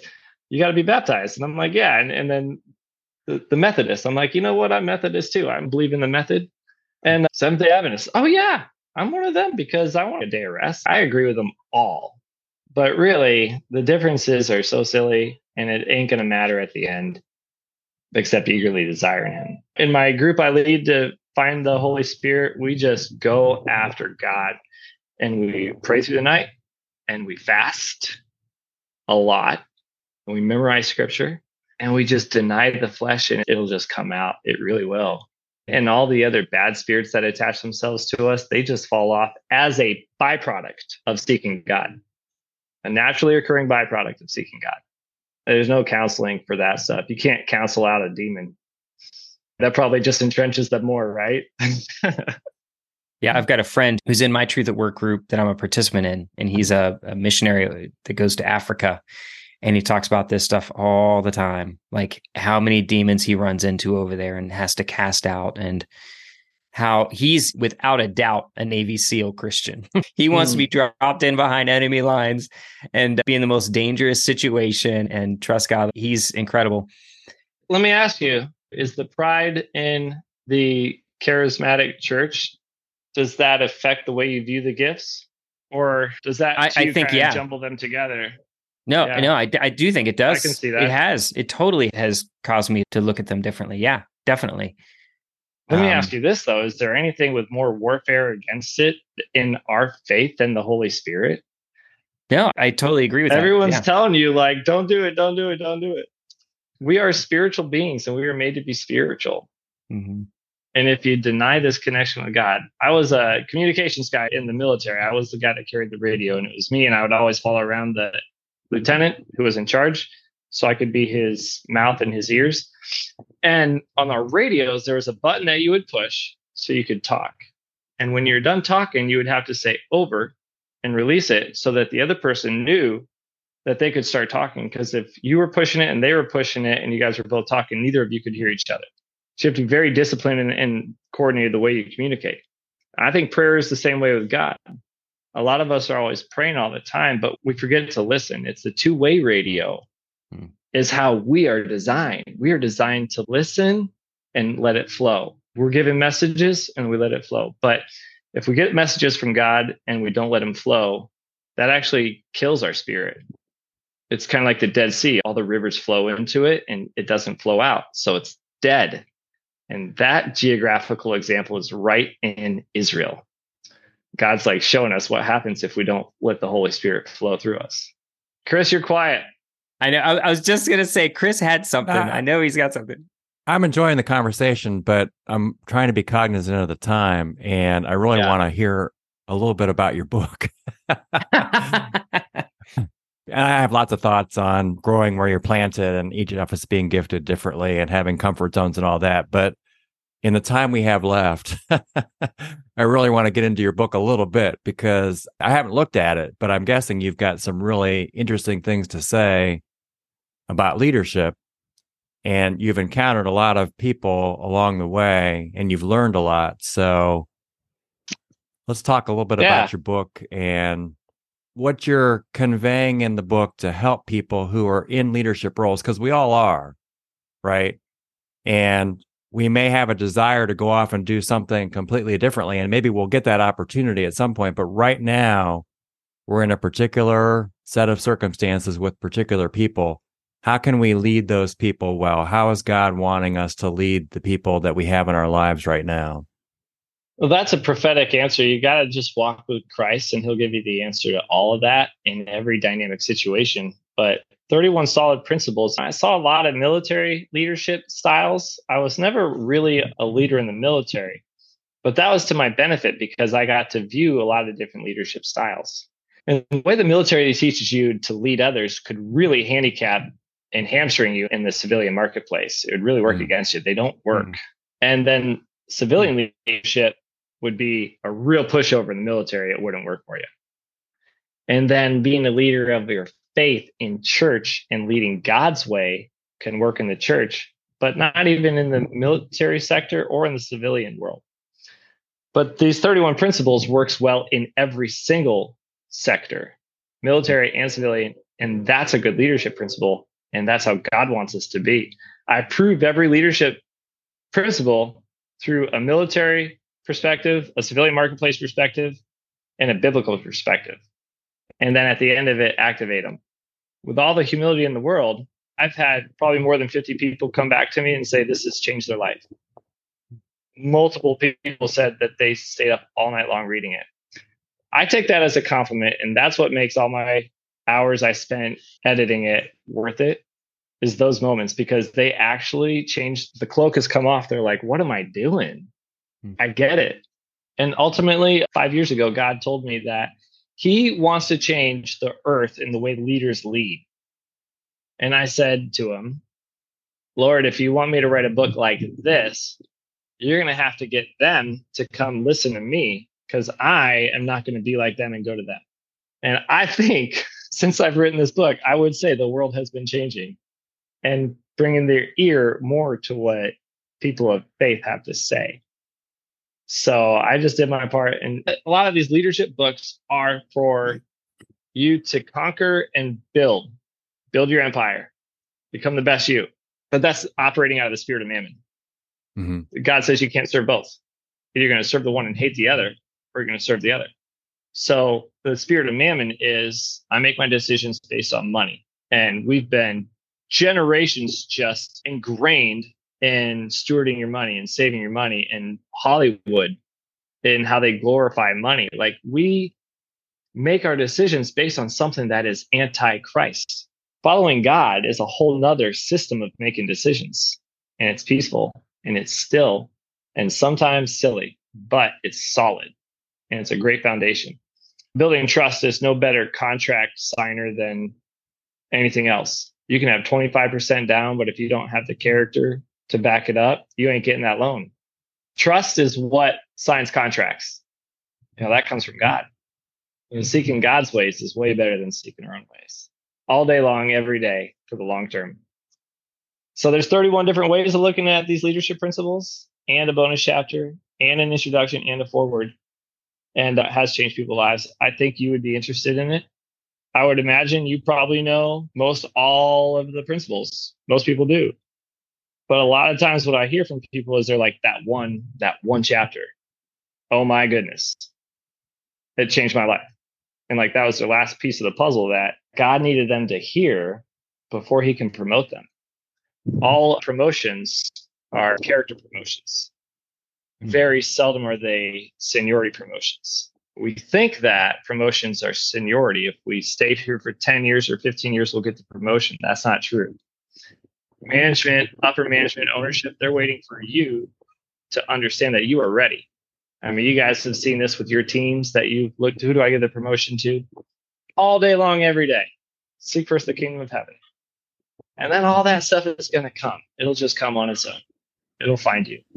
you got to be baptized. And I'm like, yeah. And, and then the, the Methodist, I'm like, you know what? I'm Methodist too. I believe in the method. And Seventh Day Adventist, oh yeah, I'm one of them because I want a day of rest. I agree with them all. But really, the differences are so silly and it ain't going to matter at the end, except eagerly desiring Him. In my group I lead to find the Holy Spirit, we just go after God and we pray through the night and we fast a lot and we memorize scripture and we just deny the flesh and it'll just come out. It really will. And all the other bad spirits that attach themselves to us, they just fall off as a byproduct of seeking God. A naturally occurring byproduct of seeking God. There's no counseling for that stuff. You can't counsel out a demon. That probably just entrenches them more, right? Yeah, I've got a friend who's in my Truth at Work group that I'm a participant in, and he's a, a missionary that goes to Africa. And he talks about this stuff all the time, like how many demons he runs into over there and has to cast out, and how he's without a doubt a Navy SEAL Christian. He wants mm. to be dropped in behind enemy lines and be in the most dangerous situation and trust God. He's incredible. Let me ask you, is the pride in the charismatic church, does that affect the way you view the gifts? Or does that I, I think, yeah. jumble them together? No, yeah. no, I, I do think it does. I can see that. It has. It totally has caused me to look at them differently. Yeah, definitely. Let me um, ask you this, though. Is there anything with more warfare against it in our faith than the Holy Spirit? No, I totally agree with Everyone's that. Everyone's telling you, like, don't do it, don't do it, don't do it. We are spiritual beings and we were made to be spiritual. Mm-hmm. And if you deny this connection with God, I was a communications guy in the military. I was the guy that carried the radio, and it was me. And I would always follow around the lieutenant who was in charge so I could be his mouth and his ears. And on our radios, there was a button that you would push so you could talk. And when you're done talking, you would have to say over and release it so that the other person knew that they could start talking. Because if you were pushing it and they were pushing it and you guys were both talking, neither of you could hear each other. So you have to be very disciplined and, and coordinated the way you communicate. I think prayer is the same way with God. A lot of us are always praying all the time, but we forget to listen. It's the two-way radio hmm. is how we are designed. We are designed to listen and let it flow. We're given messages and we let it flow. But if we get messages from God and we don't let them flow, that actually kills our spirit. It's kind of like the Dead Sea. All the rivers flow into it and it doesn't flow out. So it's dead. And that geographical example is right in Israel. God's like showing us what happens if we don't let the Holy Spirit flow through us. Chris, you're quiet. I know. I, I was just going to say, Chris had something. Uh, I know he's got something. I'm enjoying the conversation, but I'm trying to be cognizant of the time. And I really yeah. want to hear a little bit about your book. And I have lots of thoughts on growing where you're planted and each of us being gifted differently and having comfort zones and all that. But in the time we have left, I really want to get into your book a little bit because I haven't looked at it, but I'm guessing you've got some really interesting things to say about leadership. And you've encountered a lot of people along the way and you've learned a lot. So let's talk a little bit yeah. about your book and what you're conveying in the book to help people who are in leadership roles, because we all are, right? And we may have a desire to go off and do something completely differently, and maybe we'll get that opportunity at some point. But right now, we're in a particular set of circumstances with particular people. How can we lead those people well? How is God wanting us to lead the people that we have in our lives right now? Well, that's a prophetic answer. You got to just walk with Christ and he'll give you the answer to all of that in every dynamic situation. But thirty-one solid principles. I saw a lot of military leadership styles. I was never really a leader in the military, but that was to my benefit because I got to view a lot of different leadership styles. And the way the military teaches you to lead others could really handicap and hamstring you in the civilian marketplace. It would really work mm. against you. They don't work. Mm. And then civilian mm. leadership would be a real pushover in the military. It wouldn't work for you. And then being a leader of your faith in church and leading God's way can work in the church, but not even in the military sector or in the civilian world. But these thirty-one principles works well in every single sector, military and civilian. And that's a good leadership principle. And that's how God wants us to be. I proved every leadership principle through a military perspective, a civilian marketplace perspective, and a biblical perspective. And then at the end of it, activate them. With all the humility in the world, I've had probably more than fifty people come back to me and say, this has changed their life. Multiple people said that they stayed up all night long reading it. I take that as a compliment, and that's what makes all my hours I spent editing it worth it, is those moments, because they actually changed. The cloak has come off. They're like, what am I doing? Hmm. I get it. And ultimately, five years ago, God told me that he wants to change the earth in the way leaders lead. And I said to him, Lord, if you want me to write a book like this, you're going to have to get them to come listen to me, because I am not going to be like them and go to them. And I think since I've written this book, I would say the world has been changing and bringing their ear more to what people of faith have to say. So I just did my part. And a lot of these leadership books are for you to conquer and build, build your empire, become the best you. But that's operating out of the spirit of mammon. Mm-hmm. God says you can't serve both. Either you're going to serve the one and hate the other, or you're going to serve the other. So the spirit of mammon is I make my decisions based on money. And we've been generations just ingrained in stewarding your money and saving your money, in Hollywood, in how they glorify money. Like, we make our decisions based on something that is anti-Christ. Following God is a whole nother system of making decisions, and it's peaceful and it's still and sometimes silly, but it's solid and it's a great foundation. Building trust is no better contract signer than anything else. You can have twenty-five percent down, but if you don't have the character to back it up, you ain't getting that loan. Trust is what signs contracts. You know, that comes from God. And seeking God's ways is way better than seeking our own ways. All day long, every day, for the long term. So there's thirty-one different ways of looking at these leadership principles, and a bonus chapter, and an introduction, and a forward. And that has changed people's lives. I think you would be interested in it. I would imagine you probably know most all of the principles. Most people do. But a lot of times what I hear from people is they're like, that one, that one chapter. Oh my goodness. It changed my life. And like, that was the last piece of the puzzle that God needed them to hear before he can promote them. All promotions are character promotions. Very seldom are they seniority promotions. We think that promotions are seniority. If we stayed here for ten years or fifteen years, we'll get the promotion. That's not true. Management, upper management, ownership, they're waiting for you to understand that you are ready. I mean, you guys have seen this with your teams that you looked, who do I give the promotion to? All day long, every day. Seek first the kingdom of heaven. And then all that stuff is going to come. It'll just come on its own. It'll find you.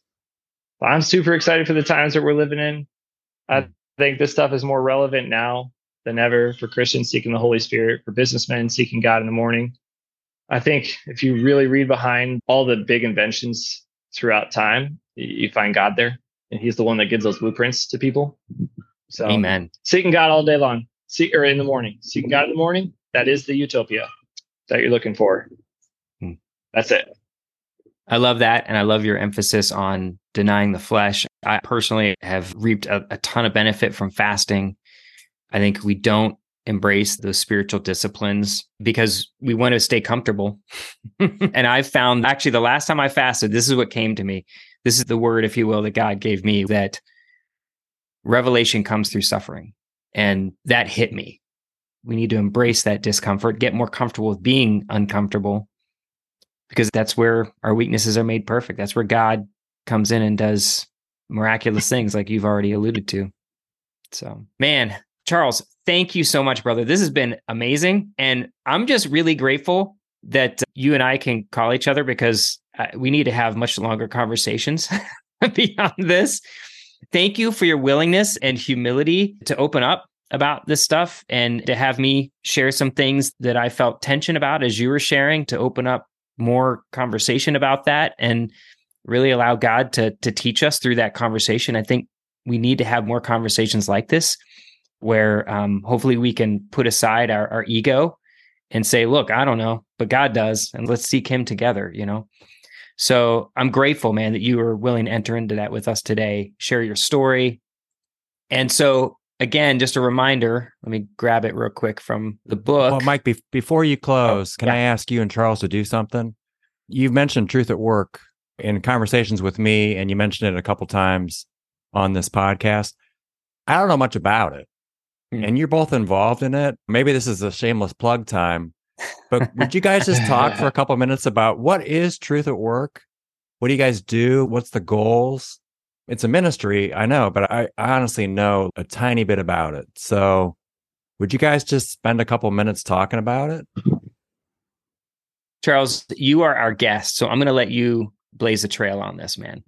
I'm super excited for the times that we're living in. I think this stuff is more relevant now than ever for Christians seeking the Holy Spirit, for businessmen seeking God in the morning. I think if you really read behind all the big inventions throughout time, you find God there, and he's the one that gives those blueprints to people. So, amen. Seeking God all day long, seek or in the morning, seeking God in the morning. That is the utopia that you're looking for. Hmm. That's it. I love that. And I love your emphasis on denying the flesh. I personally have reaped a, a ton of benefit from fasting. I think we don't embrace those spiritual disciplines because we want to stay comfortable. And I've found actually the last time I fasted, this is what came to me. This is the word, if you will, that God gave me, that revelation comes through suffering. And that hit me. We need to embrace that discomfort, get more comfortable with being uncomfortable, because that's where our weaknesses are made perfect. That's where God comes in and does miraculous things like you've already alluded to. So, man, Charles, thank you so much, brother. This has been amazing. And I'm just really grateful that you and I can call each other, because we need to have much longer conversations beyond this. Thank you for your willingness and humility to open up about this stuff and to have me share some things that I felt tension about as you were sharing, to open up more conversation about that and really allow God to to teach us through that conversation. I think we need to have more conversations like this, where um, hopefully we can put aside our, our ego and say, look, I don't know, but God does, and let's seek him together, you know? So I'm grateful, man, that you were willing to enter into that with us today, share your story. And so again, just a reminder, let me grab it real quick from the book. Well, Mike, be- before you close, oh, can yeah. I ask you and Charles to do something? You've mentioned Truth at Work in conversations with me, and you mentioned it a couple times on this podcast. I don't know much about it, mm. and you're both involved in it. Maybe this is a shameless plug time, but would you guys just talk for a couple minutes about what is Truth at Work? What do you guys do? What's the goals? It's a ministry, I know, but I, I honestly know a tiny bit about it. So would you guys just spend a couple minutes talking about it? Charles, you are our guest, so I'm going to let you blaze a trail on this, man.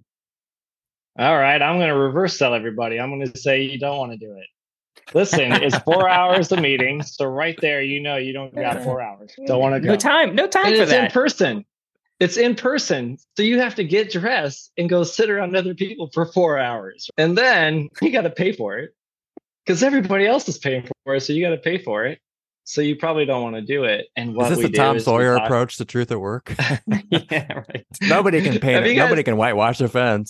All right. I'm going to reverse sell everybody. I'm going to say you don't want to do it. Listen, it's four hours a meeting. So right there, you know, you don't got four hours. Don't want to go. No time. No time and for it's that. It's in person. It's in person. So you have to get dressed and go sit around other people for four hours. And then you got to pay for it because everybody else is paying for it. So you got to pay for it. So you probably don't want to do it. And what is this we the Tom is Sawyer talk- approach to Truth at Work? Yeah, right. Nobody can paint it. guys- Nobody can whitewash a fence.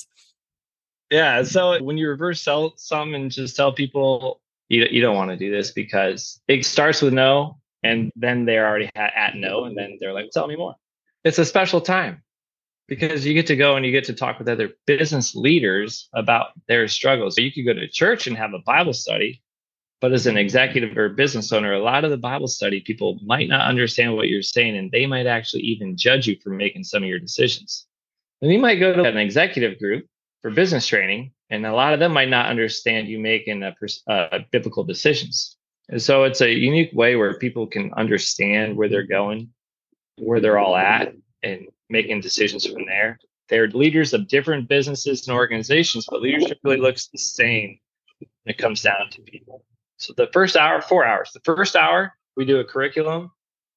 Yeah. So when you reverse sell some and just tell people you, you don't want to do this because it starts with no. And then they're already at no. And then they're like, tell me more. It's a special time because you get to go and you get to talk with other business leaders about their struggles. So you could go to church and have a Bible study, but as an executive or business owner, a lot of the Bible study people might not understand what you're saying, and they might actually even judge you for making some of your decisions. And you might go to an executive group for business training, and a lot of them might not understand you making a, uh, biblical decisions. And so it's a unique way where people can understand where they're going, where they're all at, and making decisions from there. They're leaders of different businesses and organizations, but leadership really looks the same when it comes down to people. So the first hour, four hours. The first hour, we do a curriculum,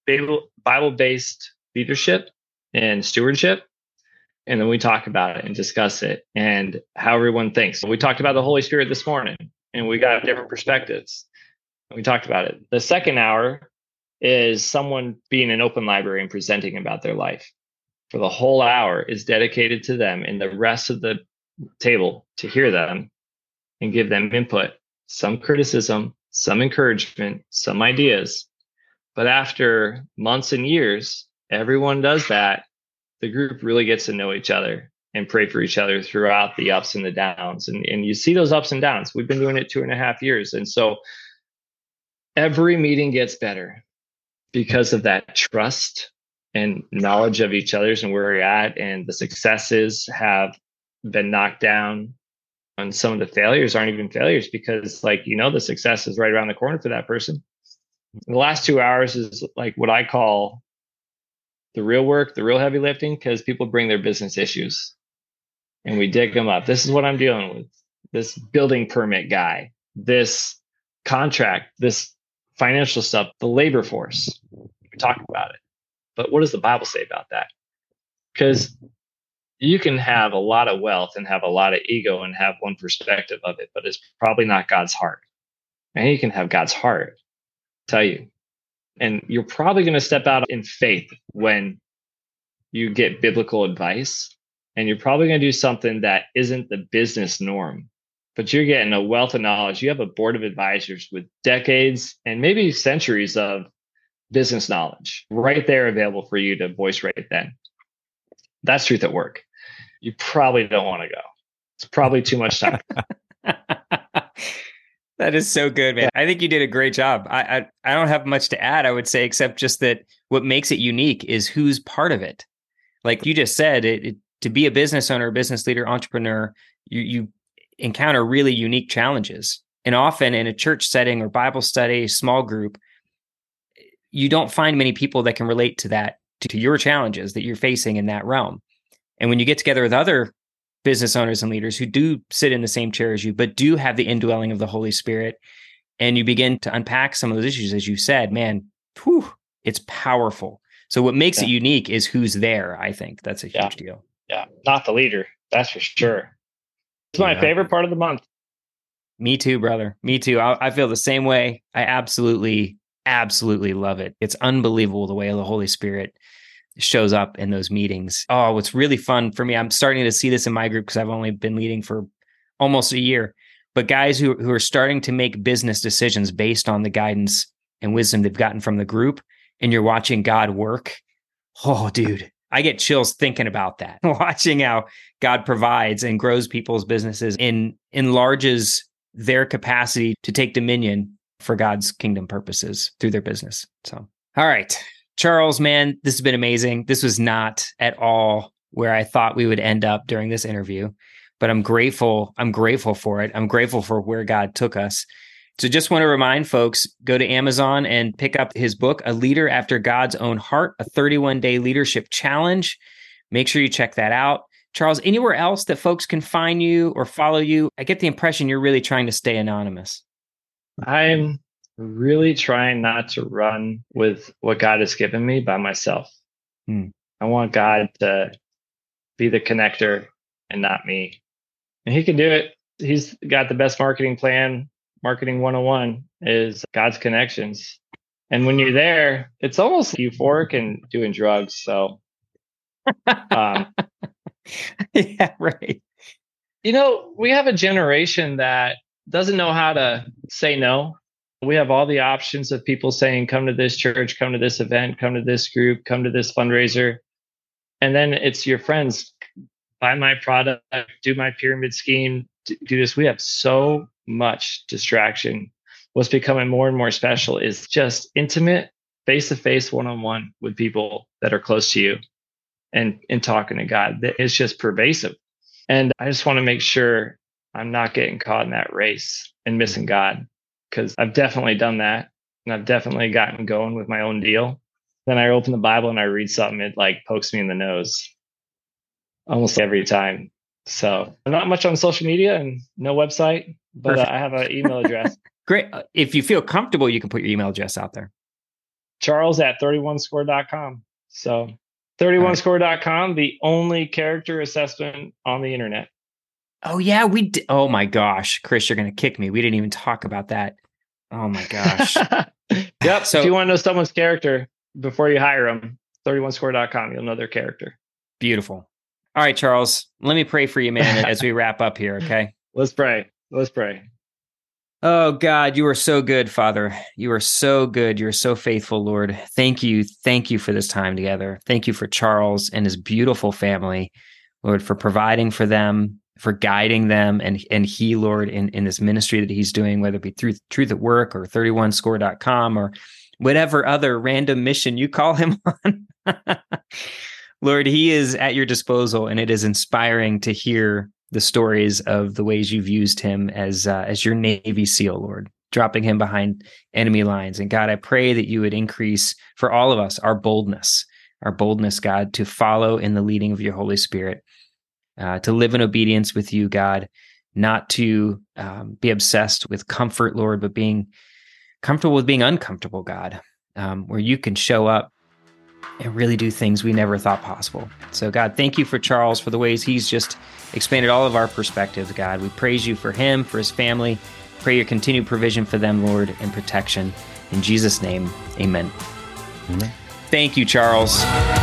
Bible-based leadership and stewardship. And then we talk about it and discuss it and how everyone thinks. We talked about the Holy Spirit this morning, and we got different perspectives. And we talked about it. The second hour is someone being an open library and presenting about their life. For the whole hour is dedicated to them and the rest of the table to hear them and give them input, some criticism, some encouragement, some ideas. But after months and years, everyone does that. The group really gets to know each other and pray for each other throughout the ups and the downs. And, and you see those ups and downs. We've been doing it two and a half years. And so every meeting gets better because of that trust and knowledge of each other's and where we're at. And the successes have been knocked down. And some of the failures aren't even failures because, like, you know, the success is right around the corner for that person. The last two hours is like what I call the real work, the real heavy lifting, because people bring their business issues and we dig them up. This is what I'm dealing with. This building permit guy, this contract, this financial stuff, the labor force. We talk about it. But what does the Bible say about that? Because you can have a lot of wealth and have a lot of ego and have one perspective of it, but it's probably not God's heart. And you can have God's heart, tell you. And you're probably going to step out in faith when you get biblical advice. And you're probably going to do something that isn't the business norm. But you're getting a wealth of knowledge. You have a board of advisors with decades and maybe centuries of business knowledge right there available for you to voice right then. That's Truth at Work. You probably don't want to go. It's probably too much time. That is so good, man. I think you did a great job. I, I I don't have much to add, I would say, except just that what makes it unique is who's part of it. Like you just said, it, it, to be a business owner, business leader, entrepreneur, you, you encounter really unique challenges. And often in a church setting or Bible study, small group, you don't find many people that can relate to that, to, to your challenges that you're facing in that realm. And when you get together with other business owners and leaders who do sit in the same chair as you, but do have the indwelling of the Holy Spirit, and you begin to unpack some of those issues, as you said, man, whew, it's powerful. So what makes yeah. it unique is who's there. I think that's a huge yeah. deal. Yeah, not the leader. That's for sure. It's my yeah. favorite part of the month. Me too, brother. Me too. I, I feel the same way. I absolutely, absolutely love it. It's unbelievable the way the Holy Spirit shows up in those meetings. Oh, what's really fun for me, I'm starting to see this in my group because I've only been leading for almost a year, but guys who, who are starting to make business decisions based on the guidance and wisdom they've gotten from the group, and you're watching God work. Oh, dude, I get chills thinking about that. Watching how God provides and grows people's businesses and enlarges their capacity to take dominion for God's kingdom purposes through their business. So, all right, Charles, man, this has been amazing. This was not at all where I thought we would end up during this interview, but I'm grateful. I'm grateful for it. I'm grateful for where God took us. So just want to remind folks, go to Amazon and pick up his book, A Leader After God's Own Heart, a thirty-one day leadership challenge. Make sure you check that out. Charles, anywhere else that folks can find you or follow you? I get the impression you're really trying to stay anonymous. I'm really trying not to run with what God has given me by myself. Hmm. I want God to be the connector and not me. And he can do it. He's got the best marketing plan. Marketing one oh one is God's connections. And when you're there, it's almost euphoric and doing drugs. So, um, yeah, right. You know, we have a generation that doesn't know how to say no. We have all the options of people saying, come to this church, come to this event, come to this group, come to this fundraiser. And then it's your friends, buy my product, do my pyramid scheme, do this. We have so much distraction. What's becoming more and more special is just intimate, face-to-face, one-on-one with people that are close to you and, and talking to God. It's just pervasive. And I just want to make sure I'm not getting caught in that race and missing God, because I've definitely done that. And I've definitely gotten going with my own deal. Then I open the Bible and I read something, it like pokes me in the nose almost every time. So I'm not much on social media and no website, but uh, I have an email address. Great. If you feel comfortable, you can put your email address out there. Charles at thirty-one score dot com. So thirty-one score dot com, the only character assessment on the internet. Oh, yeah. we. D- oh, my gosh. Chris, you're going to kick me. We didn't even talk about that. Oh, my gosh. Yep. So, if you want to know someone's character before you hire them, thirty-one score dot com, you'll know their character. Beautiful. All right, Charles, let me pray for you, man, as we wrap up here, okay? Let's pray. Let's pray. Oh, God, you are so good, Father. You are so good. You're so faithful, Lord. Thank you. Thank you for this time together. Thank you for Charles and his beautiful family, Lord, for providing for them, for guiding them, and, and he, Lord, in, in this ministry that he's doing, whether it be through Truth at Work or thirty-one score dot com or whatever other random mission you call him on. Lord, he is at your disposal, and it is inspiring to hear the stories of the ways you've used him as uh, as your Navy SEAL, Lord, dropping him behind enemy lines. And God, I pray that you would increase for all of us our boldness, our boldness, God, to follow in the leading of your Holy Spirit, uh, to live in obedience with you, God, not to um, be obsessed with comfort, Lord, but being comfortable with being uncomfortable, God, um, where you can show up and really do things we never thought possible. So God, thank you for Charles, for the ways he's just expanded all of our perspectives, God. We praise you for him, for his family. Pray your continued provision for them, Lord, and protection. In Jesus' name, amen. Amen. Thank you, Charles.